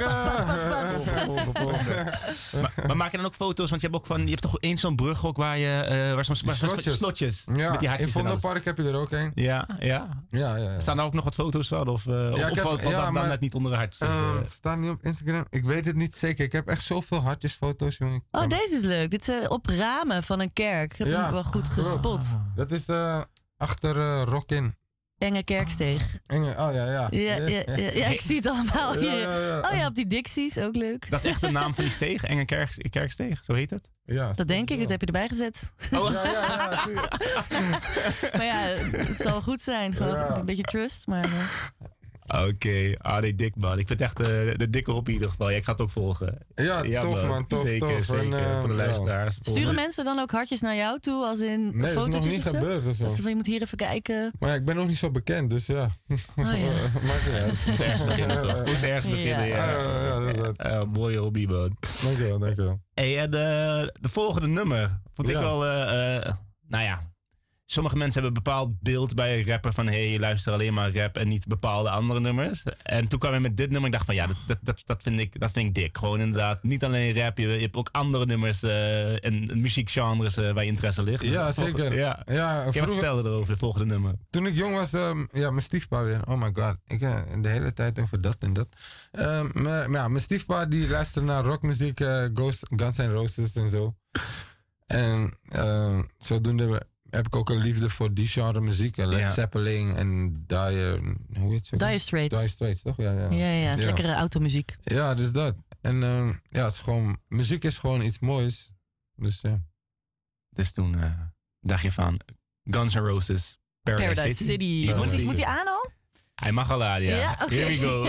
Maar maak je dan ook foto's? Want je hebt toch eens zo'n brug ook waar je... waar slotjes. Ja, met die hartjes in Vondelpark heb je er ook een. Ja. Staan daar ook nog wat foto's van? Of valt dat dan net niet onder de hartjes? Het staat niet op Instagram. Ik weet het niet zeker. Ik heb echt zoveel hartjesfoto's, jongen. Oh, deze is leuk. Dit is op ramen van een kerk. Dat heb ik wel goed gespot. Dat is achter Rockin. Enge Kerksteeg. Ja, ik zie het allemaal hier. Ja. Oh ja, op die Dixies, ook leuk. Dat is echt de naam van die steeg? Enge Kerksteeg, zo heet het? Ja. Dat denk ik, dat heb je erbij gezet. Oh. Ja. Maar ja, het zal goed zijn. Gewoon een beetje trust, maar... Oké, nee, dik man. Ik vind echt de dikke op in ieder geval. Ik ga het ook volgen. Ja, tof man, tof. Zeker, voor de luisteraars. Sturen mensen dan ook hartjes naar jou toe, als in nee, foto's? Dat is nog niet gebeurd. Dat ze van, je moet hier even kijken. Maar ja, ik ben nog niet zo bekend, dus ja. Oh ja. Maakt niet uit. Moet ergens beginnen toch? Moet ergens beginnen, ja. Dat is dat. Mooie hobby man. Dankjewel. Hey, en de volgende nummer vond ik wel... nou ja... Sommige mensen hebben een bepaald beeld bij een rapper van... hey, je luistert alleen maar rap en niet bepaalde andere nummers. En toen kwam ik met dit nummer en ik dacht van... ja, dat vind ik dik. Gewoon inderdaad, niet alleen rap. Je hebt ook andere nummers en muziekgenres waar je interesse ligt. Ja, zeker. Ja. Wat vertelde erover, de volgende nummer? Toen ik jong was, mijn stiefpa weer. Oh my god. Ik de hele tijd over dat en dat. Maar mijn stiefpa die luisterde naar rockmuziek. Guns N' Roses en zo. En zodoende... heb ik ook een liefde voor die genre muziek. Led Zeppelin en Dire... Hoe heet ze? Dire Straits. Dire Straits, toch? Ja. Het is lekkere automuziek. Ja, dus dat. En het is gewoon... Muziek is gewoon iets moois. Dus ja. Dus toen dacht je van... Guns N' Roses, Paradise City. Moet hij aan al? Hij mag al aan, ja. Okay. Here we go.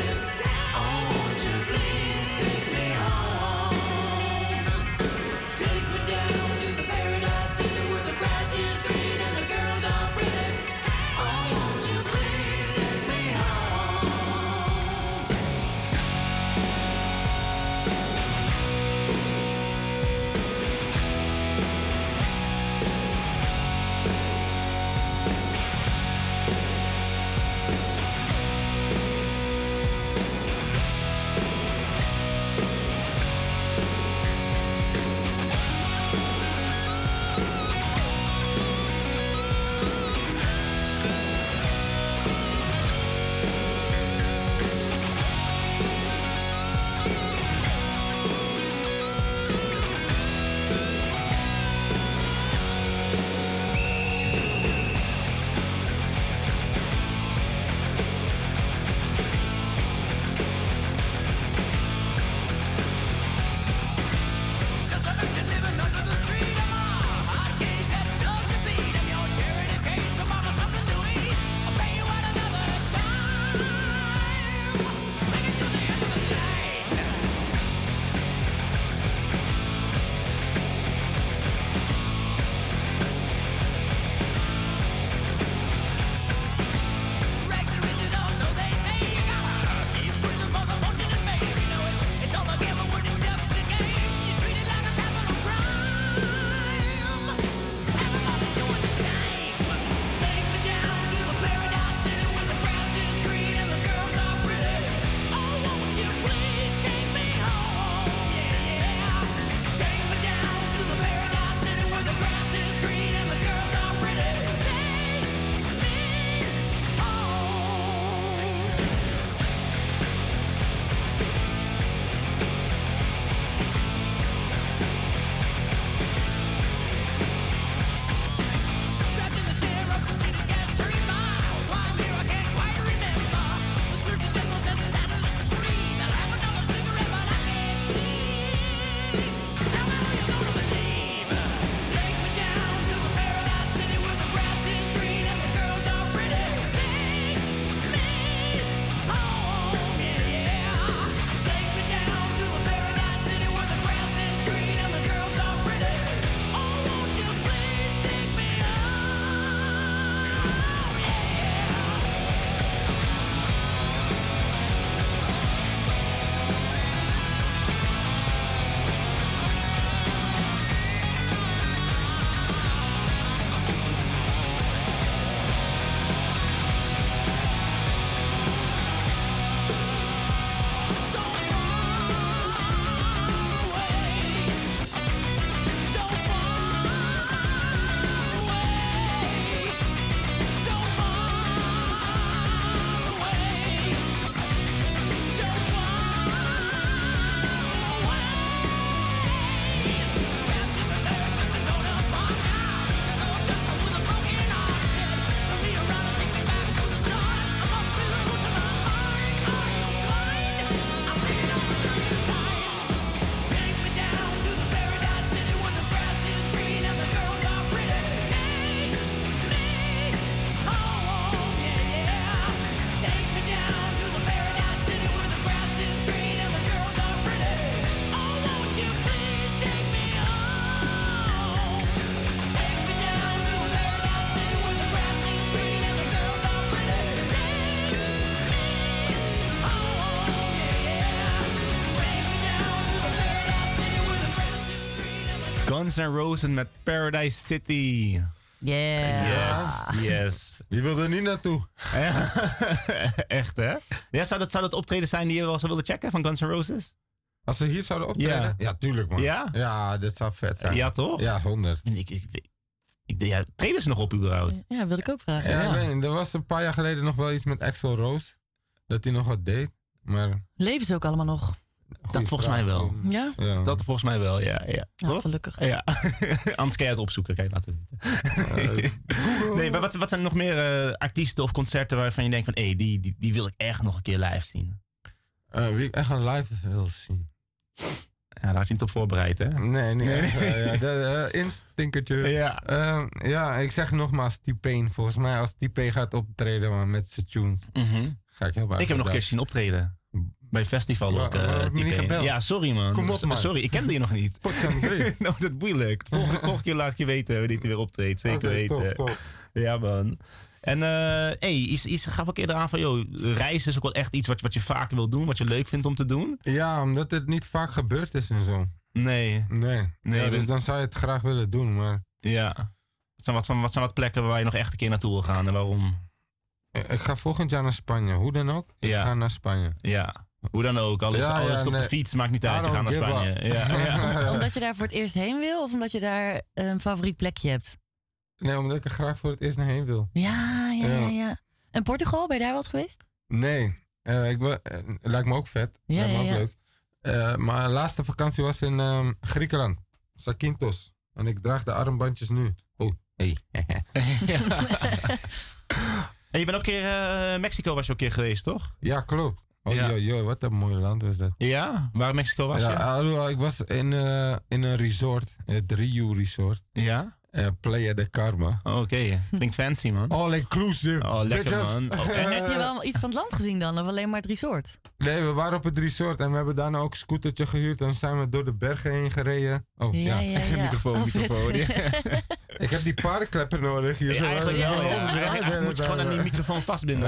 Take me home. Guns N' Roses met Paradise City. Yeah. Yes. Wie wil er niet naartoe? Echt, hè? Ja, zou dat optreden zijn die je wel zou willen checken van Guns N' Roses? Als ze hier zouden optreden? Ja. Ja, tuurlijk, man. Ja? Ja, dit zou vet zijn. Ja, toch? Ja, 100. Treden ze nog op überhaupt? Ja, wilde ik ook vragen. Ja, ik weet niet. Er was een paar jaar geleden nog wel iets met Axl Rose. Dat hij nog wat deed. Maar... Leven ze ook allemaal nog? Dat volgens mij wel. Ja? Dat volgens mij wel, ja. Toch? Gelukkig. Ja. Anders kan je het opzoeken. Kijk, laten we weten. Nee, maar wat zijn nog meer artiesten of concerten waarvan je denkt van... die wil ik echt nog een keer live zien? Wie ik echt een live wil zien? Ja, daar had je niet op voorbereid, hè? Nee. Instinkertje. Ja. Ik zeg nogmaals T-Pain. Volgens mij als T-Pain gaat optreden man, met zijn tunes... Ga ik heel blij. Ik heb hem nog een keer zien optreden. Bij festival ook. Niet gebeld. Ja, sorry man. Kom op man. Sorry, ik kende je nog niet. Nou, dat is moeilijk. Volgende keer laat ik je weten wanneer hij weer optreedt. Zeker weten. Top. Ja man. En gaf ik eerder aan van, reizen is ook wel echt iets wat je vaker wil doen, wat je leuk vindt om te doen. Ja, omdat het niet vaak gebeurd is en zo. Nee. Ja, dus dan zou je het graag willen doen, maar... Ja. Wat zijn wat plekken waar je nog echt een keer naartoe wil gaan en waarom? Ik ga volgend jaar naar Spanje. Hoe dan ook, ik ga naar Spanje. Ja, hoe dan ook. Alles op de fiets, maakt niet uit. Je gaat naar Spanje. Ja. Omdat je daar voor het eerst heen wil of omdat je daar een favoriet plekje hebt? Nee, omdat ik er graag voor het eerst naar heen wil. Ja. En Portugal, ben je daar wel eens geweest? Nee, lijkt me ook vet. Lijkt me ook leuk. Maar de laatste vakantie was in Griekenland. Zakynthos. En ik draag de armbandjes nu. Oh, hey. En je bent ook een keer Mexico was je ook een keer geweest, toch? Ja, klopt. Oh, wat een mooi land was dat. Ja? Waar in Mexico was je? Ja, ik was in een resort. Het Rio Resort. Ja? Playa de Carmen. Oké. Klinkt fancy, man. All inclusive. Oh, lekker, man. En heb je wel iets van het land gezien dan? Of alleen maar het resort? Nee, we waren op het resort. En we hebben daarna ook een scootertje gehuurd. En zijn we door de bergen heen gereden. Oh, ja. Microfoon. Ik heb die paardenkleppen nodig. Hier zo. Eigenlijk moet je gewoon aan die microfoon vastbinden.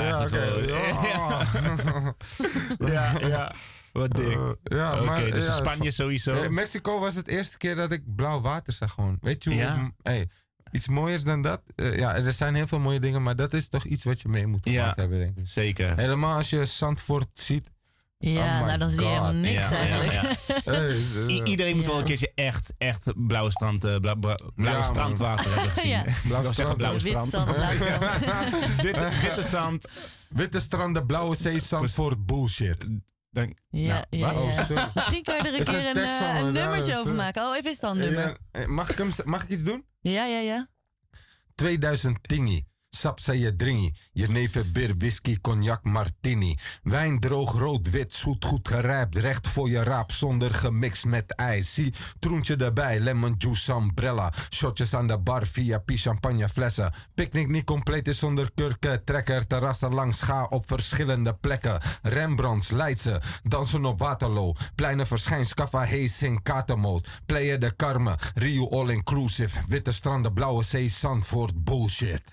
Ja. Wat dik. Dus Spanje sowieso. Mexico was het eerste keer dat ik blauw water zag gewoon. Weet je hoe... iets mooiers dan dat. Er zijn heel veel mooie dingen, maar dat is toch iets wat je mee moet gemaakt hebben, denk ik. Zeker. Helemaal als je Zandvoort ziet. Ja, dan zie je helemaal niks eigenlijk. Iedereen moet wel een keertje echt blauwe strandwater hebben gezien. Blauw strand. Witte zand. Witte stranden, blauwe zee, Zandvoort, bullshit. Misschien kan je er een keer een nummertje over maken. Oh, even is het al een nummer. Mag ik iets doen? Ja. 2000 tingi. Sap zei je dringie. Jenever, bir, whisky, cognac, martini. Wijn droog, rood, wit, zoet, goed gerijpt. Recht voor je raap, zonder gemixt met ijs. Zie, troentje erbij, lemon juice, umbrella. Shotjes aan de bar, via champagne flessen. Picknick niet compleet is zonder kurken. Trekker, terrassen langs, ga op verschillende plekken. Rembrandts, Leidse, dansen op Waterloo. Pleinen verschijns, Caffa, Hees in katermoot. Playa de Carmen, Rio all inclusive. Witte stranden, blauwe zee, Zandvoort, bullshit.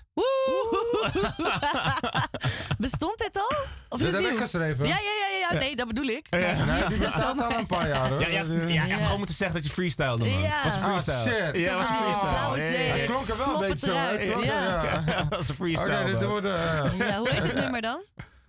Bestond dit al? Of dat heb ik geschreven. Ja, nee, dat bedoel ik. Die bestaat al een paar jaar hoor. Je had gewoon moeten zeggen dat je freestylede, man. Was een freestyle. Shit. Ja, was een freestyle. Het klonk er wel een beetje zo. Dat was een freestyle. Hoe heet het nummer dan?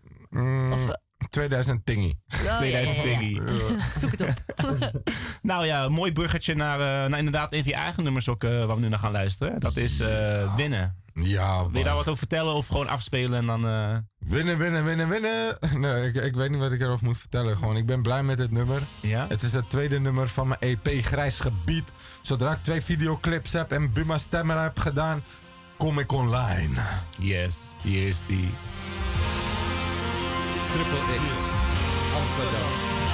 2000 tingie. 2000 tingie. Zoek het op. Nou ja, mooi bruggetje naar inderdaad een van je eigen nummers ook, waar we nu naar gaan luisteren. Dat is Winnen. Ja, man. Wil je daar wat over vertellen of gewoon afspelen en dan... Winnen. Nee, ik weet niet wat ik erover moet vertellen. Gewoon, ik ben blij met het nummer. Ja? Het is het tweede nummer van mijn EP Grijs Gebied. Zodra ik 2 videoclips heb en Buma Stemmer heb gedaan, kom ik online. Yes, hier is die. Triple X, Amsterdam.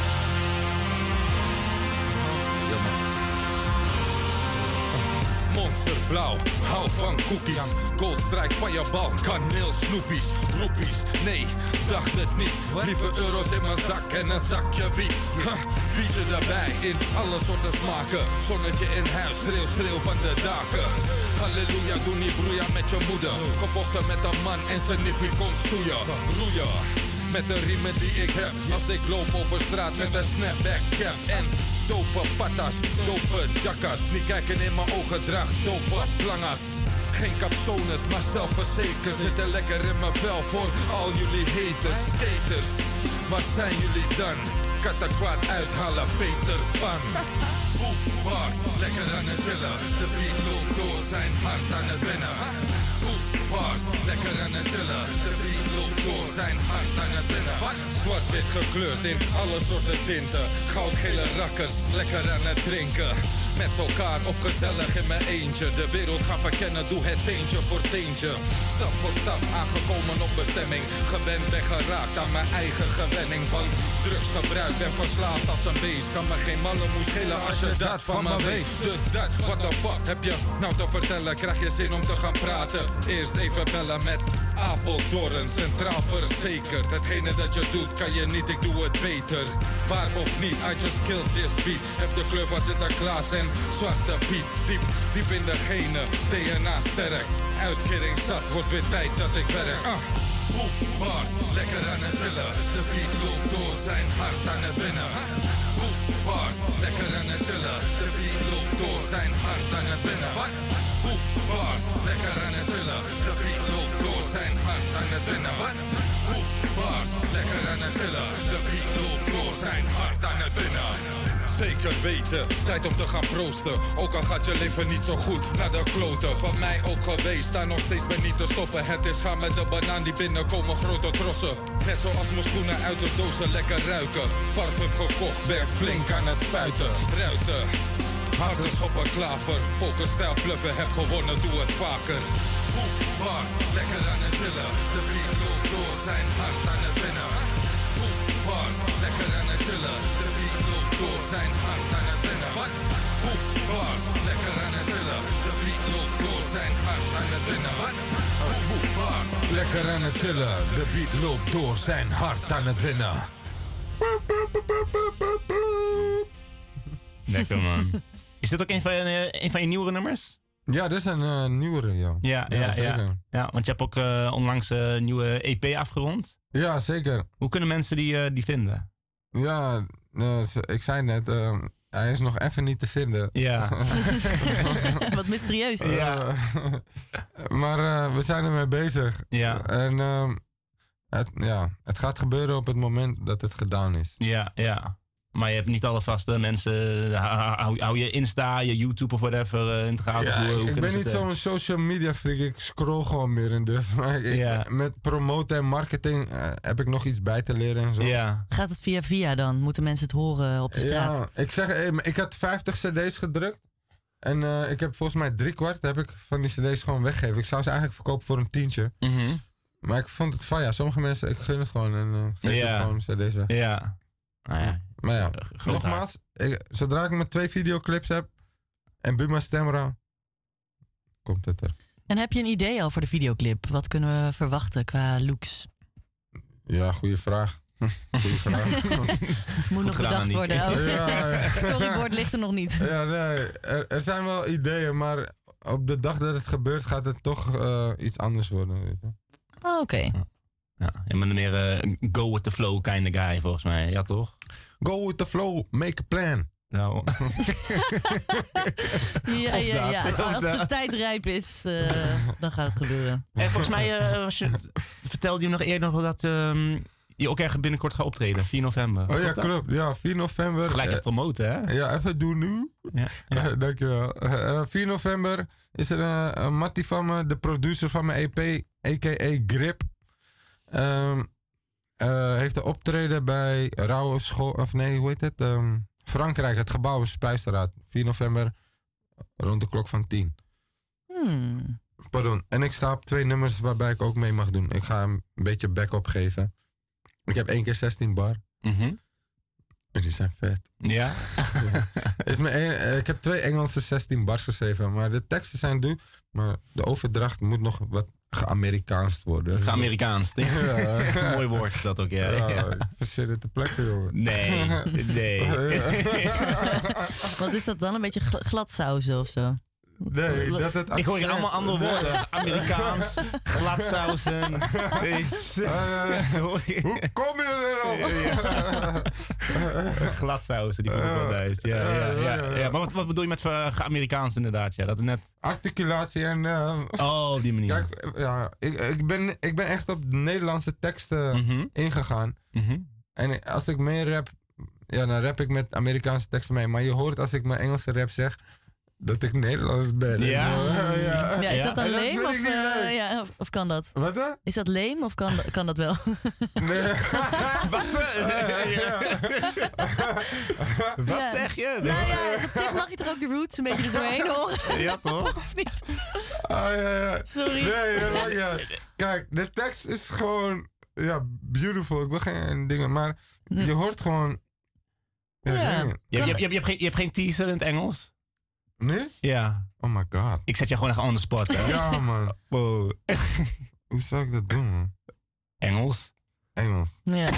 Monsterblauw, hou van cookies. Goldstrike, fireball, kaneel, snoepies. Roepies, nee, dacht het niet. Lieve euro's in mijn zak en een zakje wiet. Biertje erbij, in alle soorten smaken. Zonnetje in huis, schreeuw van de daken. Halleluja, doe niet broeia met je moeder. Gevochten met een man en zijn niffie kon stoeien. Roeien. met de riemen die ik heb. Als ik loop over straat met een snapback cap en dope patas, dope jackas. Niet kijken in mijn ogen, draag dope slangas. Geen capsones, maar zelfverzekerd. Zitten lekker in mijn vel voor al jullie haters. Skaters, waar zijn jullie dan? Katten kwaad uithalen, Peter Pan. Boef, bars, lekker aan het chillen. De beat loopt door, zijn hart aan het winnen. Boef, bars, lekker aan het chillen. De beat loopt door, zijn hart aan het winnen. Zwart-wit gekleurd in alle soorten tinten. Goudgele rakkers, lekker aan het drinken. Met elkaar of gezellig in mijn eentje. De wereld gaan verkennen, doe het teentje voor teentje. Stap voor stap aangekomen op bestemming. Gewend ben geraakt aan mijn eigen gewenning. Van drugs gebruikt en verslaafd als een beest. Kan me geen malle moe schelen als je dat van me weet. Dus dat, what the fuck heb je nou te vertellen? Krijg je zin om te gaan praten? Eerst even bellen met Apeldoorn, centraal verzekerd. Hetgene dat je doet kan je niet, ik doe het beter. Waar of niet, I just killed this beat. Heb de kleur van Sinterklaas en zwarte piet. Diep in de genen, DNA sterk. Uitkering zat, wordt weer tijd dat ik werk. Boef, bars, lekker aan het chillen. De beat loopt door, zijn hart aan het winnen. Boef, bars, lekker aan het chillen. De beat loopt door, zijn hart aan het winnen. Boef, bars, lekker aan het chillen. De beat loopt door, zijn hart aan het winnen. Boef, bars, lekker aan het chillen. De beat loopt door, zijn hart aan het winnen. Zeker weten, tijd om te gaan proosten. Ook al gaat je leven niet zo goed naar de kloten. Van mij ook geweest, sta nog steeds bij niet te stoppen. Het is gaan met de banaan die binnenkomen, grote trossen. Net zoals mijn schoenen uit de dozen lekker ruiken. Parfum gekocht, ben flink aan het spuiten. Ruiten, harde schoppen klaver. Pokerstijl bluffen, heb gewonnen, doe het vaker. Boef, bars, lekker aan het chillen. De beat loopt door, zijn hart aan het winnen. Boef, bars, lekker aan het chillen. De beat loopt door, zijn hart aan het winnen. Boef, bars, lekker aan het chillen. De beat loopt door, zijn hart aan het winnen. Boef, bars, lekker aan het chillen. De beat loopt door, zijn hart aan het winnen. Lekker man. Is dit ook een van je nieuwere nummers? Ja, dit is een nieuwere, joh. Ja, want je hebt ook onlangs een nieuwe EP afgerond. Ja, zeker. Hoe kunnen mensen die vinden? Ja, ik zei net, hij is nog even niet te vinden. Ja. Wat mysterieus. Ja. Maar we zijn ermee bezig. Ja. En het gaat gebeuren op het moment dat het gedaan is. Ja, ja. Maar je hebt niet alle vaste mensen. Hou je Insta, je YouTube of whatever in de gaten. Ja, hoe ik ben niet zo'n social media freak. Ik scroll gewoon meer in dus. Maar met promoten en marketing heb ik nog iets bij te leren en zo. Ja. Gaat het via dan? Moeten mensen het horen op de straat? Ja, ik had 50 cd's gedrukt. En ik heb volgens mij 3/4 heb ik van die cd's gewoon weggegeven. Ik zou ze eigenlijk verkopen voor een tientje. Mm-hmm. Maar ik vond het van sommige mensen, ik gun het gewoon en geef gewoon cd's weg. Ja. Nou ja. Maar ja, nogmaals, zodra ik mijn 2 videoclips heb en Buma Stemra, komt het er. En heb je een idee al voor de videoclip? Wat kunnen we verwachten qua looks? Ja, goede vraag. Goeie vraag. Moet nog bedacht worden. Ja. Storyboard ligt er nog niet. Ja, nee, er zijn wel ideeën, maar op de dag dat het gebeurt gaat het toch iets anders worden. Weet je. Oh, oké. Ja, je bent meer go with the flow kind of guy volgens mij, ja toch? Go with the flow, make a plan. Nou. ja. Als de tijd rijp is, dan gaat het gebeuren. En volgens mij vertelde je nog eerder dat je ook ergens binnenkort gaat optreden, 4 november. Oh ja, klopt. Ja, 4 november. Gelijk even promoten, hè? Ja, even doen nu. Ja. Dankjewel. 4 november is er een mattie van me, de producer van mijn EP, a.k.a. Grip. Heeft een optreden bij Rauwe School, of nee, hoe heet het? Frankrijk, het gebouw is Spijsstraat. 4 november, rond de klok van 10. Pardon. En ik sta op 2 nummers waarbij ik ook mee mag doen. Ik ga een beetje back-up geven. Ik heb 1 keer 16 bar. Mm-hmm. En die zijn vet. Ja? Ik heb 2 Engelse 16 bars geschreven. Maar de teksten zijn doe. Maar de overdracht moet nog wat geamerikaanst worden. Geamerikaanst. Ja. Mooi woord is dat ook, ja. Verzin het te plekken, jongen. Nee. Wat is dat dan? Een beetje gladsausen of zo? Nee, dat het Ik hoor hier allemaal andere woorden. Amerikaans, gladsausen. Hoe kom je erop? Gladsausen, die vond ik wel nice. Ja. Maar wat bedoel je met Amerikaans inderdaad? Ja, dat het net... Articulatie en... op die manier. Kijk, ik ben echt op Nederlandse teksten ingegaan. En als ik meer rap... Ja, dan rap ik met Amerikaanse teksten mee. Maar je hoort als ik mijn Engelse rap zeg... dat ik Nederlands ben. Ja, is dat dan leem of kan dat? Wat dan? Is dat leem of kan dat wel? Nee. Wat zeg je? Nou ja, op zich mag je toch ook de roots een beetje er doorheen horen? Ja, toch? Of niet? Sorry. Nee. Kijk, de tekst is gewoon... Ja, beautiful. Ik wil geen dingen, maar je hoort gewoon... Je hebt geen teaser in het Engels? Nee? Ja. Oh my god. Ik zet je gewoon echt on the spot, hè? Ja, man. Wow. Hoe zou ik dat doen, man? Engels? Ja.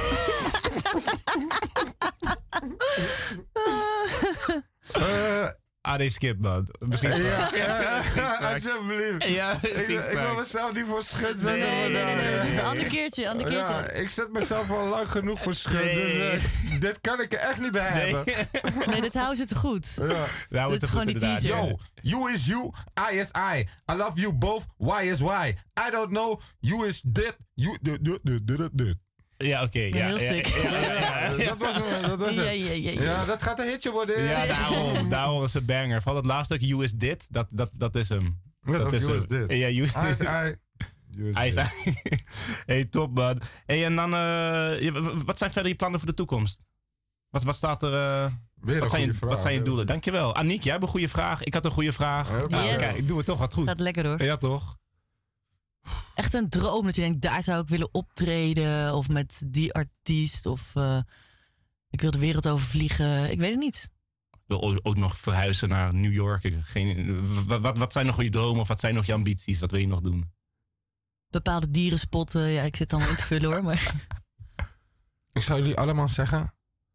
AD Skip, man. Misschien alsjeblieft. Ja, ik wil mezelf niet voor schut zetten. Nee. Ander keertje. Ja, ik zet mezelf al lang genoeg voor schut. Dus dit kan ik er echt niet bij hebben. Nee, dit houden ze te goed. Ja. Dit is gewoon die teaser. Yo, you is you, I is I. I love you both, why is why. I don't know, you is dit, you dit. Ja, oké. Heel sick. Dat was het. Ja, dat gaat een hitje worden. Ja, daarom is het banger. Van het laatste stuk, You is dit, dat is hem. Dat is hem. Dit. Ja, You is dit. Hey, top man. Hey, en dan, wat zijn verder je plannen voor de toekomst? Wat staat er... Wat zijn je doelen? Dankjewel. Aniek, jij hebt een goede vraag. Ik had een goede vraag. Yes. Kijk, ik doe het toch wat goed. Gaat lekker hoor. Ja, toch? Echt een droom dat je denkt, daar zou ik willen optreden. Of met die artiest. Of ik wil de wereld over vliegen. Ik weet het niet. Ik wil ook nog verhuizen naar New York. Wat zijn nog je dromen of wat zijn nog je ambities? Wat wil je nog doen? Bepaalde dieren spotten. Ja, ik zit allemaal in te vullen hoor. Maar... Ik zou jullie allemaal zeggen...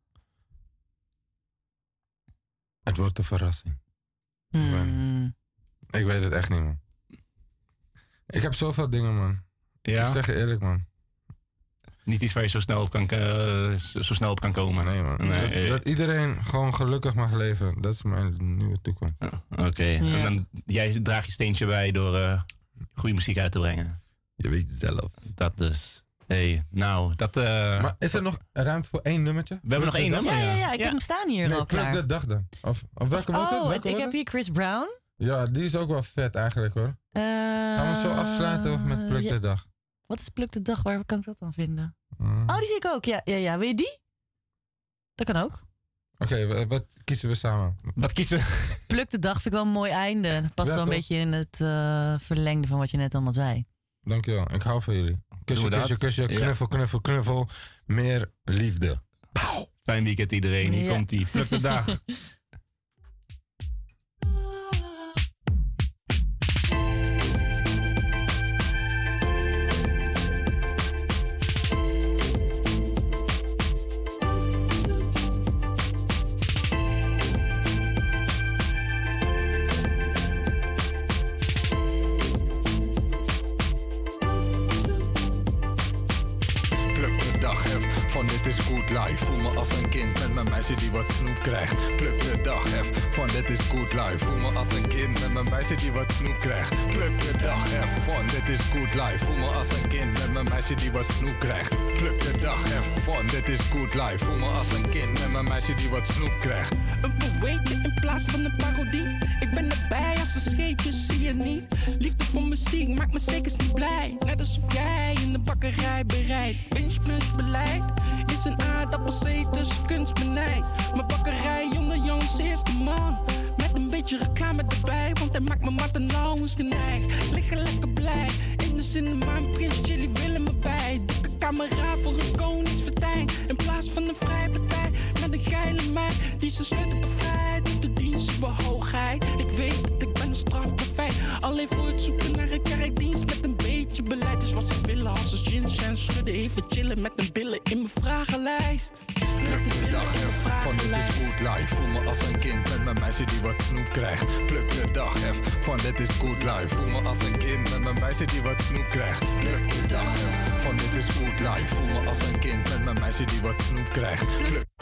Het wordt een verrassing. Ik weet het echt niet, man. Ik heb zoveel dingen, man. Ja? Ik zeg je eerlijk, man. Niet iets waar je zo snel op kan komen. Nee, man. Nee. Dat iedereen gewoon gelukkig mag leven. Dat is mijn nieuwe toekomst. Oké. Ja. En dan jij draagt je steentje bij door goede muziek uit te brengen. Je weet zelf. Dat dus. Hey, nou, dat... Maar is er nog ruimte voor één nummertje? We hebben nog één nummer? Ja, ik heb hem staan hier al klaar. Pluk de dag dan. Of welke wordt het? Ik heb hier Chris Brown. Ja, die is ook wel vet eigenlijk hoor. Gaan we zo afsluiten of met Pluk de dag? Wat is Pluk de dag? Waar kan ik dat dan vinden? Die zie ik ook. Ja. Wil je die? Dat kan ook. Oké, wat kiezen we samen? Wat kiezen we? Pluk de dag vind ik wel een mooi einde. Dat past wel een beetje in het verlengde van wat je net allemaal zei. Dankjewel, ik hou van jullie. Kusje, knuffel. Meer liefde. Pauw. Fijn weekend iedereen. Hier komt die Pluk de dag. Van dit is good life. Voel me als een kind met mijn meisje die wat snoep krijgt. Pluk de dag hef. Van dit is good life. Voel me als een kind met mijn meisje die wat snoep krijgt. Pluk de dag hef. Van dit is good life. Voel me als een kind met mijn meisje die wat snoep krijgt. Pluk de dag hef. Van dit is good life. Voel me als een kind met mijn meisje die wat snoep krijgt. Een poëetje in plaats van een parodie. Ik ben erbij als een scheetje, zie je niet. Liefde voor muziek maakt me zeker niet blij. Net alsof jij in de bakkerij bereidt. Binge plus beleid is een aardappelzee tussen kunstbenijd. Mijn bakkerij, Jongens eerste man. Met een beetje reclame erbij, want hij maakt me mat en nauwens geneigd. Liggen lekker blij, in de cinema, Prins Chili willen me bij. Dikke camera voor een koningsvertijn. In plaats van een vrijpartij, met een geile meid. Die zijn sleutel bevrijdt, doet de dienst voor hoogheid. Ik weet dat ik ben een strafbeveit. Alleen voor het zoeken naar een kerkdienst met een beetje beleid. Is wat ze willen als ze gins en schudden. Even chillen met een billen in mijn vragenlijst. Pluk de dag hef. Van dit is good life. Voel me als een kind met mijn meisje die wat snoep krijgt. Pluk de dag F van dit is good life. Voel me als een kind met mijn meisje die wat snoep krijgt. Pluk de dag F van dit is good life. Voel me als een kind met mijn meisje die wat snoep krijgt. Pluk